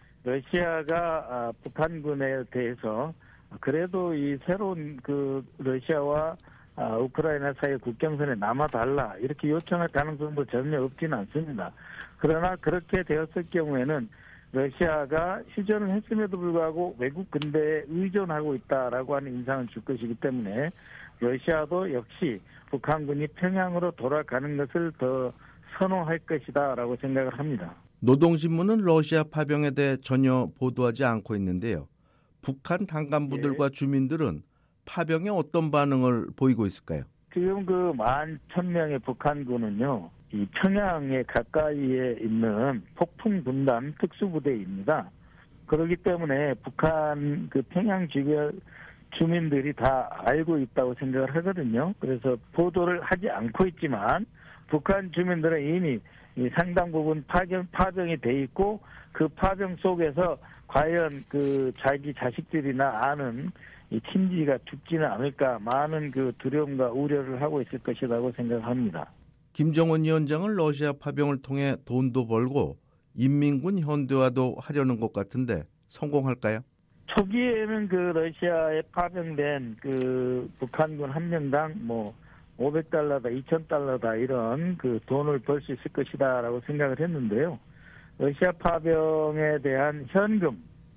러시아가 아, 북한군에 대해서 그래도 이 새로운 그 러시아와 아, 우크라이나 사이 국경선에 남아달라 이렇게 요청할 가능성도 전혀 없지는 않습니다. 그러나 그렇게 되었을 경우에는 러시아가 휴전을 했음에도 불구하고 외국 군대에 의존하고 있다라고 하는 인상을 줄 것이기 때문에 러시아도 역시 북한군이 평양으로 돌아가는 것을 더 선호할 것이다라고 생각을 합니다. 노동신문은 러시아 파병에 대해 전혀 보도하지 않고 있는데요. 북한 당간부들과 예. 주민들은 파병에 어떤 반응을 보이고 있을까요? 지금 그 만 천 명의 북한군은요. 이 평양에 가까이에 있는 폭풍군단 특수부대입니다. 그렇기 때문에 북한 그 평양 주변 주민들이 다 알고 있다고 생각을 하거든요. 그래서 보도를 하지 않고 있지만 북한 주민들은 이미 상당 부분 파병, 파병이 돼 있고 그 파병 속에서 과연 그 자기 자식들이나 아는 이 친지가 죽지는 않을까 많은 그 두려움과 우려를 하고 있을 것이라고 생각합니다. 김정은 위원장은 러시아 파병을 통해 돈도 벌고 인민군 현대화도 하려는 것 같은데 성공할까요? 초기에는 그 러시아에 파병된 그 북한군 한 명당 뭐 오백 달러다, 이천 달러다 이런 그 돈을 벌 수 있을 것이다라고 생각을 했는데요. 러시아 파병에 대한 현금을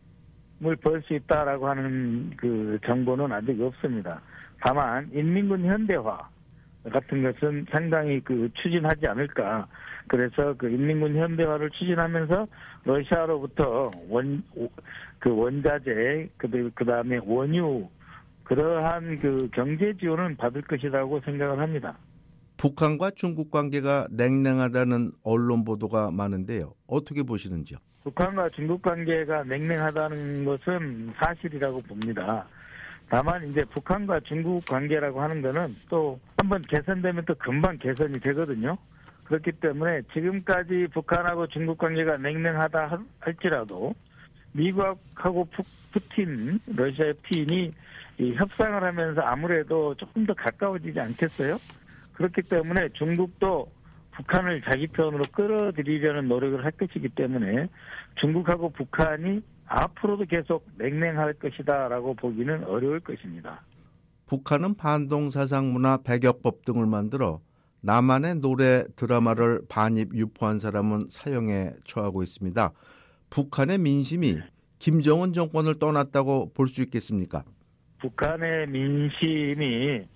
벌 수 있다라고 하는 그 정보는 아직 없습니다. 다만 인민군 현대화 같은 것은 상당히 그 추진하지 않을까. 그래서 그 인민군 현대화를 추진하면서 러시아로부터 원, 그 원자재, 그, 그 다음에 원유, 그러한 그 경제 지원은 받을 것이라고 생각을 합니다. 북한과 중국 관계가 냉랭하다는 언론 보도가 많은데요. 어떻게 보시는지요? 북한과 중국 관계가 냉랭하다는 것은 사실이라고 봅니다. 다만 이제 북한과 중국 관계라고 하는 거는 또 한번 개선되면 또 금방 개선이 되거든요. 그렇기 때문에 지금까지 북한하고 중국 관계가 냉랭하다 할지라도 미국하고 푸틴, 러시아의 푸틴이 이 협상을 하면서 아무래도 조금 더 가까워지지 않겠어요? 그렇기 때문에 중국도 북한을 자기 편으로 끌어들이려는 노력을 할 것이기 때문에 중국하고 북한이 앞으로도 계속 냉랭할 것이다라고 보기는 어려울 것입니다. 북한은 반동사상문화 백여법 등을 만들어 남한의 노래, 드라마를 반입, 유포한 사람은 사형에 처하고 있습니다. 북한의 민심이 김정은 정권을 떠났다고 볼 수 있겠습니까? 북한의 민심이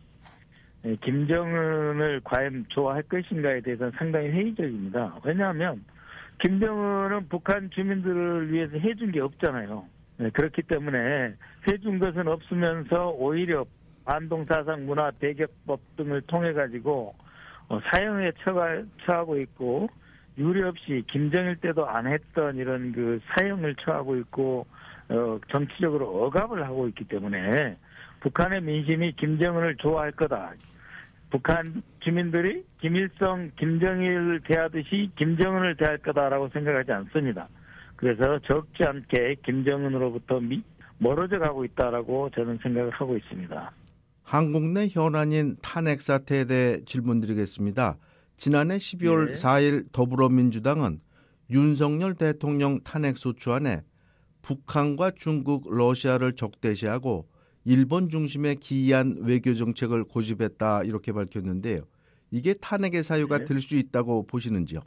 김정은을 과연 좋아할 것인가에 대해서는 상당히 회의적입니다. 왜냐하면 김정은은 북한 주민들을 위해서 해준 게 없잖아요. 네, 그렇기 때문에 해준 것은 없으면서 오히려 반동사상 문화 배격법 등을 통해 가지고 어, 사형에 처가, 처하고 있고 유례없이 김정일 때도 안 했던 이런 그 사형을 처하고 있고 어, 정치적으로 억압을 하고 있기 때문에 북한의 민심이 김정은을 좋아할 거다. 북한 주민들이 김일성, 김정일을 대하듯이 김정은을 대할 거다라고 생각하지 않습니다. 그래서 적지 않게 김정은으로부터 미, 멀어져 가고 있다라고 저는 생각을 하고 있습니다. 한국 내 현안인 탄핵 사태에 대해 질문드리겠습니다. 지난해 십이월 네. 사일 더불어민주당은 윤석열 대통령 탄핵 소추안에 북한과 중국, 러시아를 적대시하고 일본 중심의 기이한 외교 정책을 고집했다 이렇게 밝혔는데요. 이게 탄핵의 사유가 네. 될 수 있다고 보시는지요?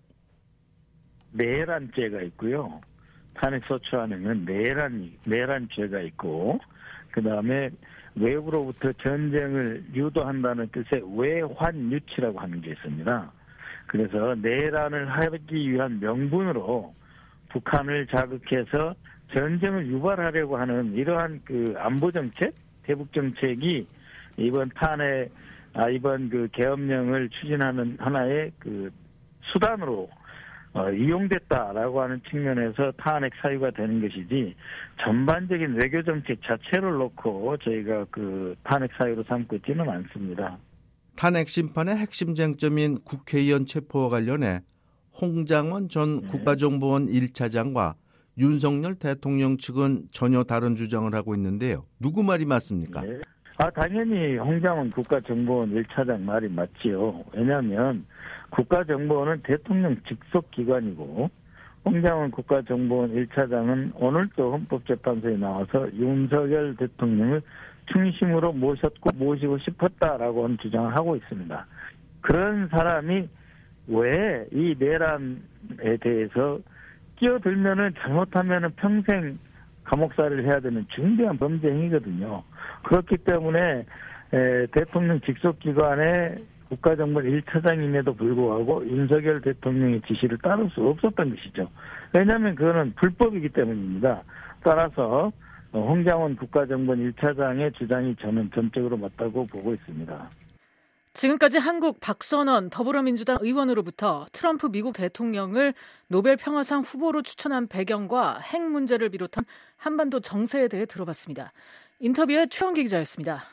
내란죄가 있고요. 탄핵 소추안에는 내란 내란죄가 있고, 그 다음에 외부로부터 전쟁을 유도한다는 뜻의 외환유치라고 하는 게 있습니다. 그래서 내란을 하기 위한 명분으로 북한을 자극해서 전쟁을 유발하려고 하는 이러한 그 안보 정책, 대북 정책이 이번 탄핵, 아 이번 그 계엄령을 추진하는 하나의 그 수단으로 어, 이용됐다라고 하는 측면에서 탄핵 사유가 되는 것이지 전반적인 외교 정책 자체를 놓고 저희가 그 탄핵 사유로 삼고 있지는 않습니다. 탄핵 심판의 핵심 쟁점인 국회의원 체포와 관련해 홍장원 전 네. 국가정보원 일 차장과 윤석열 대통령 측은 전혀 다른 주장을 하고 있는데요. 누구 말이 맞습니까? 네. 아 당연히 홍장원 국가정보원 일 차장 말이 맞지요. 왜냐하면 국가정보원은 대통령 직속 기관이고 홍장원 국가정보원 일 차장은 오늘도 헌법재판소에 나와서 윤석열 대통령을 중심으로 모셨고 모시고 싶었다라고 하는 주장을 하고 있습니다. 그런 사람이 왜 이 내란에 대해서 끼어들면은 잘못하면은 평생 감옥살이를 해야 되는 중대한 범죄 행위거든요. 그렇기 때문에 에, 대통령 직속기관의 국가정보원 일 차장임에도 불구하고 윤석열 대통령의 지시를 따를 수 없었던 것이죠. 왜냐하면 그거는 불법이기 때문입니다. 따라서 홍장원 국가정보원 일 차장의 주장이 저는 전적으로 맞다고 보고 있습니다. 지금까지 한국 박선원 더불어민주당 의원으로부터 트럼프 미국 대통령을 노벨 평화상 후보로 추천한 배경과 핵 문제를 비롯한 한반도 정세에 대해 들어봤습니다. 인터뷰의 최원기 기자였습니다.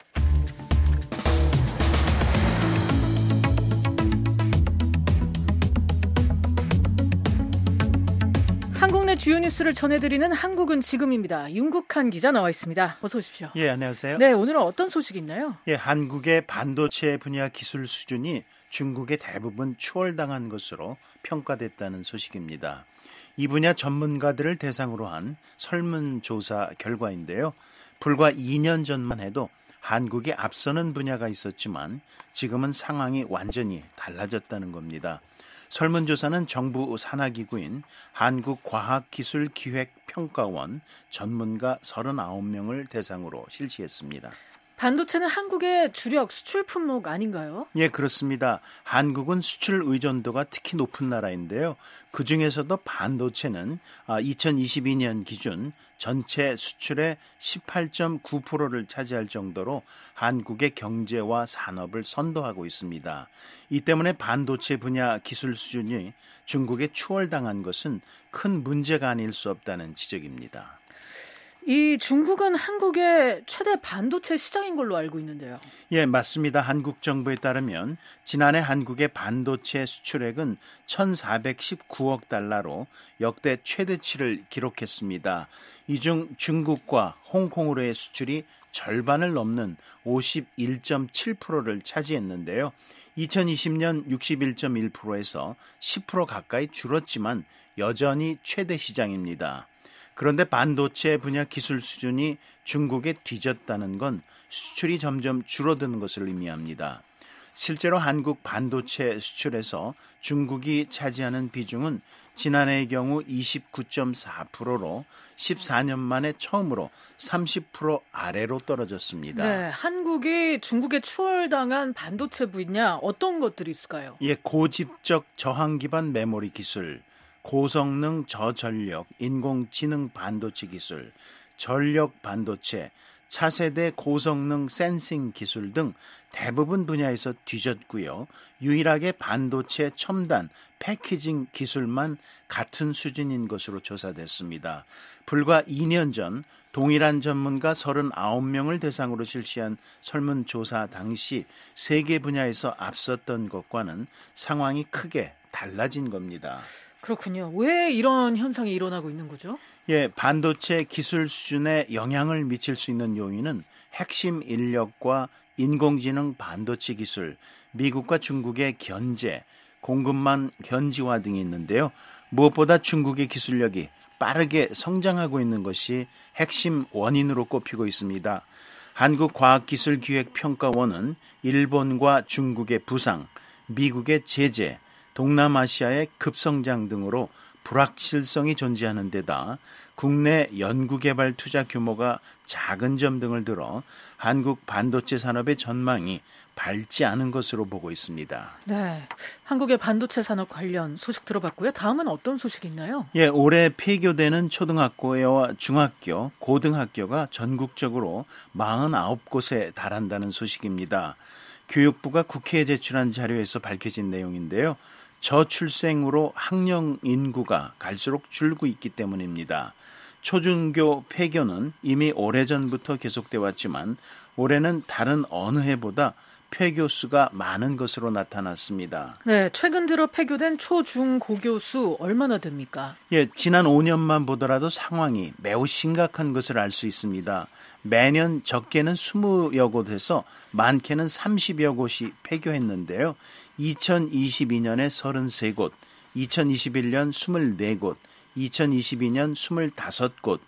한국 내 주요 뉴스를 전해드리는 한국은 지금입니다. 윤국한 기자 나와 있습니다. 어서 오십시오. 예, 안녕하세요. 네, 오늘은 어떤 소식이 있나요? 예, 한국의 반도체 분야 기술 수준이 중국에 대부분 추월당한 것으로 평가됐다는 소식입니다. 이 분야 전문가들을 대상으로 한 설문조사 결과인데요. 불과 이 년 전만 해도 한국이 앞서는 분야가 있었지만 지금은 상황이 완전히 달라졌다는 겁니다. 설문조사는 정부 산하기구인 한국과학기술기획평가원 전문가 서른아홉 명을 대상으로 실시했습니다. 반도체는 한국의 주력 수출 품목 아닌가요? 예, 그렇습니다. 한국은 수출 의존도가 특히 높은 나라인데요. 그중에서도 반도체는 이천이십이 년 기준 전체 수출의 십팔 점 구 퍼센트를 차지할 정도로 한국의 경제와 산업을 선도하고 있습니다. 이 때문에 반도체 분야 기술 수준이 중국에 추월당한 것은 큰 문제가 아닐 수 없다는 지적입니다. 이 중국은 한국의 최대 반도체 시장인 걸로 알고 있는데요. 예, 맞습니다. 한국 정부에 따르면 지난해 한국의 반도체 수출액은 천사백십구억 달러로 역대 최대치를 기록했습니다. 이 중 중국과 홍콩으로의 수출이 절반을 넘는 오십일 점 칠 퍼센트를 차지했는데요. 이천이십 년 육십일 점 일 퍼센트에서 십 퍼센트 가까이 줄었지만 여전히 최대 시장입니다. 그런데 반도체 분야 기술 수준이 중국에 뒤졌다는 건 수출이 점점 줄어드는 것을 의미합니다. 실제로 한국 반도체 수출에서 중국이 차지하는 비중은 지난해의 경우 이십구 점 사 퍼센트로 십사 년 만에 처음으로 삼십 퍼센트 아래로 떨어졌습니다. 네, 한국이 중국에 추월당한 반도체 분야 어떤 것들이 있을까요? 예, 고집적 저항 기반 메모리 기술, 고성능 저전력 인공지능 반도체 기술, 전력 반도체, 차세대 고성능 센싱 기술 등 대부분 분야에서 뒤졌고요. 유일하게 반도체 첨단 패키징 기술만 같은 수준인 것으로 조사됐습니다. 불과 이 년 전 동일한 전문가 서른아홉 명을 대상으로 실시한 설문조사 당시 세계 분야에서 앞섰던 것과는 상황이 크게 달라진 겁니다. 그렇군요. 왜 이런 현상이 일어나고 있는 거죠? 예, 반도체 기술 수준에 영향을 미칠 수 있는 요인은 핵심 인력과 인공지능 반도체 기술, 미국과 중국의 견제, 공급망 현지화 등이 있는데요. 무엇보다 중국의 기술력이 빠르게 성장하고 있는 것이 핵심 원인으로 꼽히고 있습니다. 한국과학기술기획평가원은 일본과 중국의 부상, 미국의 제재, 동남아시아의 급성장 등으로 불확실성이 존재하는 데다 국내 연구개발 투자 규모가 작은 점 등을 들어 한국 반도체 산업의 전망이 밝지 않은 것으로 보고 있습니다. 네, 한국의 반도체 산업 관련 소식 들어봤고요. 다음은 어떤 소식이 있나요? 예, 올해 폐교되는 초등학교와 중학교, 고등학교가 전국적으로 사십구 곳에 달한다는 소식입니다. 교육부가 국회에 제출한 자료에서 밝혀진 내용인데요. 저출생으로 학령 인구가 갈수록 줄고 있기 때문입니다. 초중교 폐교는 이미 오래전부터 계속돼 왔지만 올해는 다른 어느 해보다 폐교 수가 많은 것으로 나타났습니다. 네, 최근 들어 폐교된 초, 중, 고교 수 얼마나 됩니까? 예, 지난 오 년만 보더라도 상황이 매우 심각한 것을 알 수 있습니다. 매년 적게는 이십여 곳에서 많게는 삼십여 곳이 폐교했는데요. 이천이십이 년에 서른세 곳, 이천이십일 년 이십사 곳, 이천이십이 년 이십오 곳,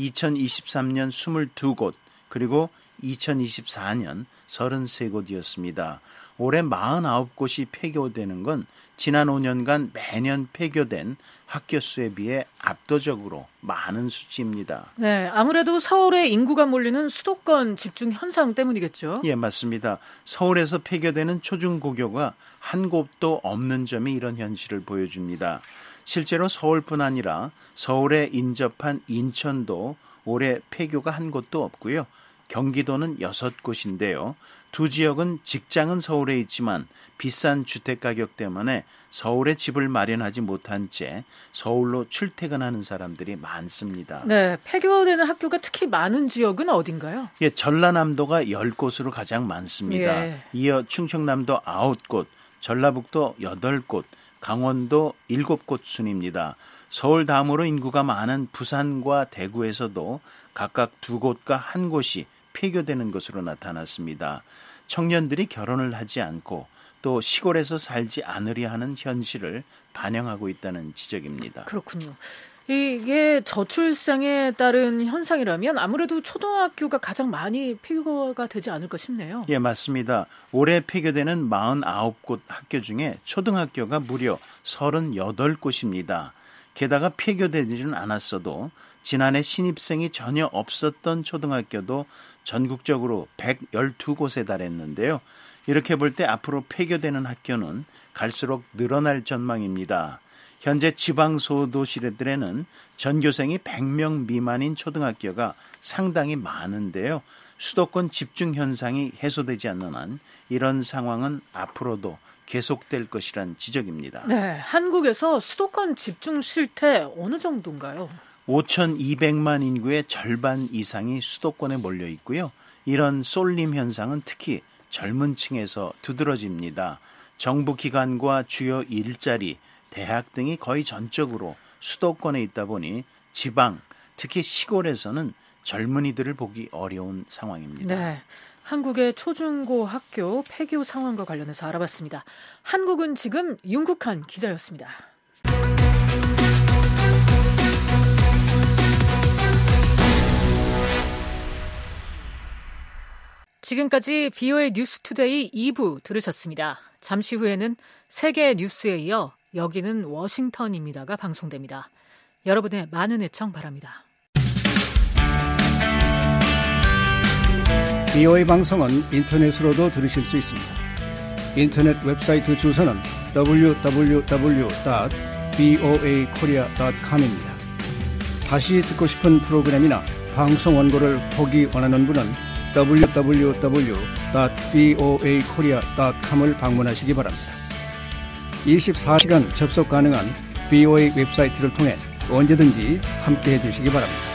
이천이십삼 년 이십이 곳, 그리고 이천이십사 년 서른세 곳이었습니다. 올해 사십구 곳이 폐교되는 건 지난 오 년간 매년 폐교된 학교 수에 비해 압도적으로 많은 수치입니다. 네, 아무래도 서울에 인구가 몰리는 수도권 집중 현상 때문이겠죠? 예, 맞습니다. 서울에서 폐교되는 초중고교가 한 곳도 없는 점이 이런 현실을 보여줍니다. 실제로 서울뿐 아니라 서울에 인접한 인천도 올해 폐교가 한 곳도 없고요. 경기도는 여섯 곳인데요. 두 지역은 직장은 서울에 있지만 비싼 주택 가격 때문에 서울에 집을 마련하지 못한 채 서울로 출퇴근하는 사람들이 많습니다. 네, 폐교되는 학교가 특히 많은 지역은 어딘가요? 예, 전라남도가 열 곳으로 가장 많습니다. 예. 이어 충청남도 아홉 곳, 전라북도 여덟 곳, 강원도 일곱 곳 순입니다. 서울 다음으로 인구가 많은 부산과 대구에서도 각각 두 곳과 한 곳이 폐교되는 것으로 나타났습니다. 청년들이 결혼을 하지 않고 또 시골에서 살지 않으려 하는 현실을 반영하고 있다는 지적입니다. 그렇군요. 이게 저출생에 따른 현상이라면 아무래도 초등학교가 가장 많이 폐교가 되지 않을까 싶네요. 예, 맞습니다. 올해 폐교되는 사십구 곳 학교 중에 초등학교가 무려 서른여덟 곳입니다. 게다가 폐교되지는 않았어도 지난해 신입생이 전혀 없었던 초등학교도 전국적으로 백십이 곳에 달했는데요. 이렇게 볼 때 앞으로 폐교되는 학교는 갈수록 늘어날 전망입니다. 현재 지방 소도시들에는 전교생이 백 명 미만인 초등학교가 상당히 많은데요. 수도권 집중 현상이 해소되지 않는 한 이런 상황은 앞으로도 계속될 것이란 지적입니다. 네, 한국에서 수도권 집중 실태 어느 정도인가요? 오천이백만 인구의 절반 이상이 수도권에 몰려 있고요. 이런 쏠림 현상은 특히 젊은 층에서 두드러집니다. 정부 기관과 주요 일자리, 대학 등이 거의 전적으로 수도권에 있다 보니 지방, 특히 시골에서는 젊은이들을 보기 어려운 상황입니다. 네, 한국의 초중고 학교 폐교 상황과 관련해서 알아봤습니다. 한국은 지금 윤국한 기자였습니다. 지금까지 비오에이 뉴스투데이 이 부 들으셨습니다. 잠시 후에는 세계 뉴스에 이어 여기는 워싱턴입니다가 방송됩니다. 여러분의 많은 애청 바랍니다. 비오에이 방송은 인터넷으로도 들으실 수 있습니다. 인터넷 웹사이트 주소는 더블유 더블유 더블유 닷 비오에이 코리아 닷 컴입니다. 다시 듣고 싶은 프로그램이나 방송 원고를 보기 원하는 분은 더블유 더블유 더블유 닷 브이오에이 코리아 닷 컴을 방문하시기 바랍니다. 이십사 시간 접속 가능한 브이오에이 웹사이트를 통해 언제든지 함께해 주시기 바랍니다.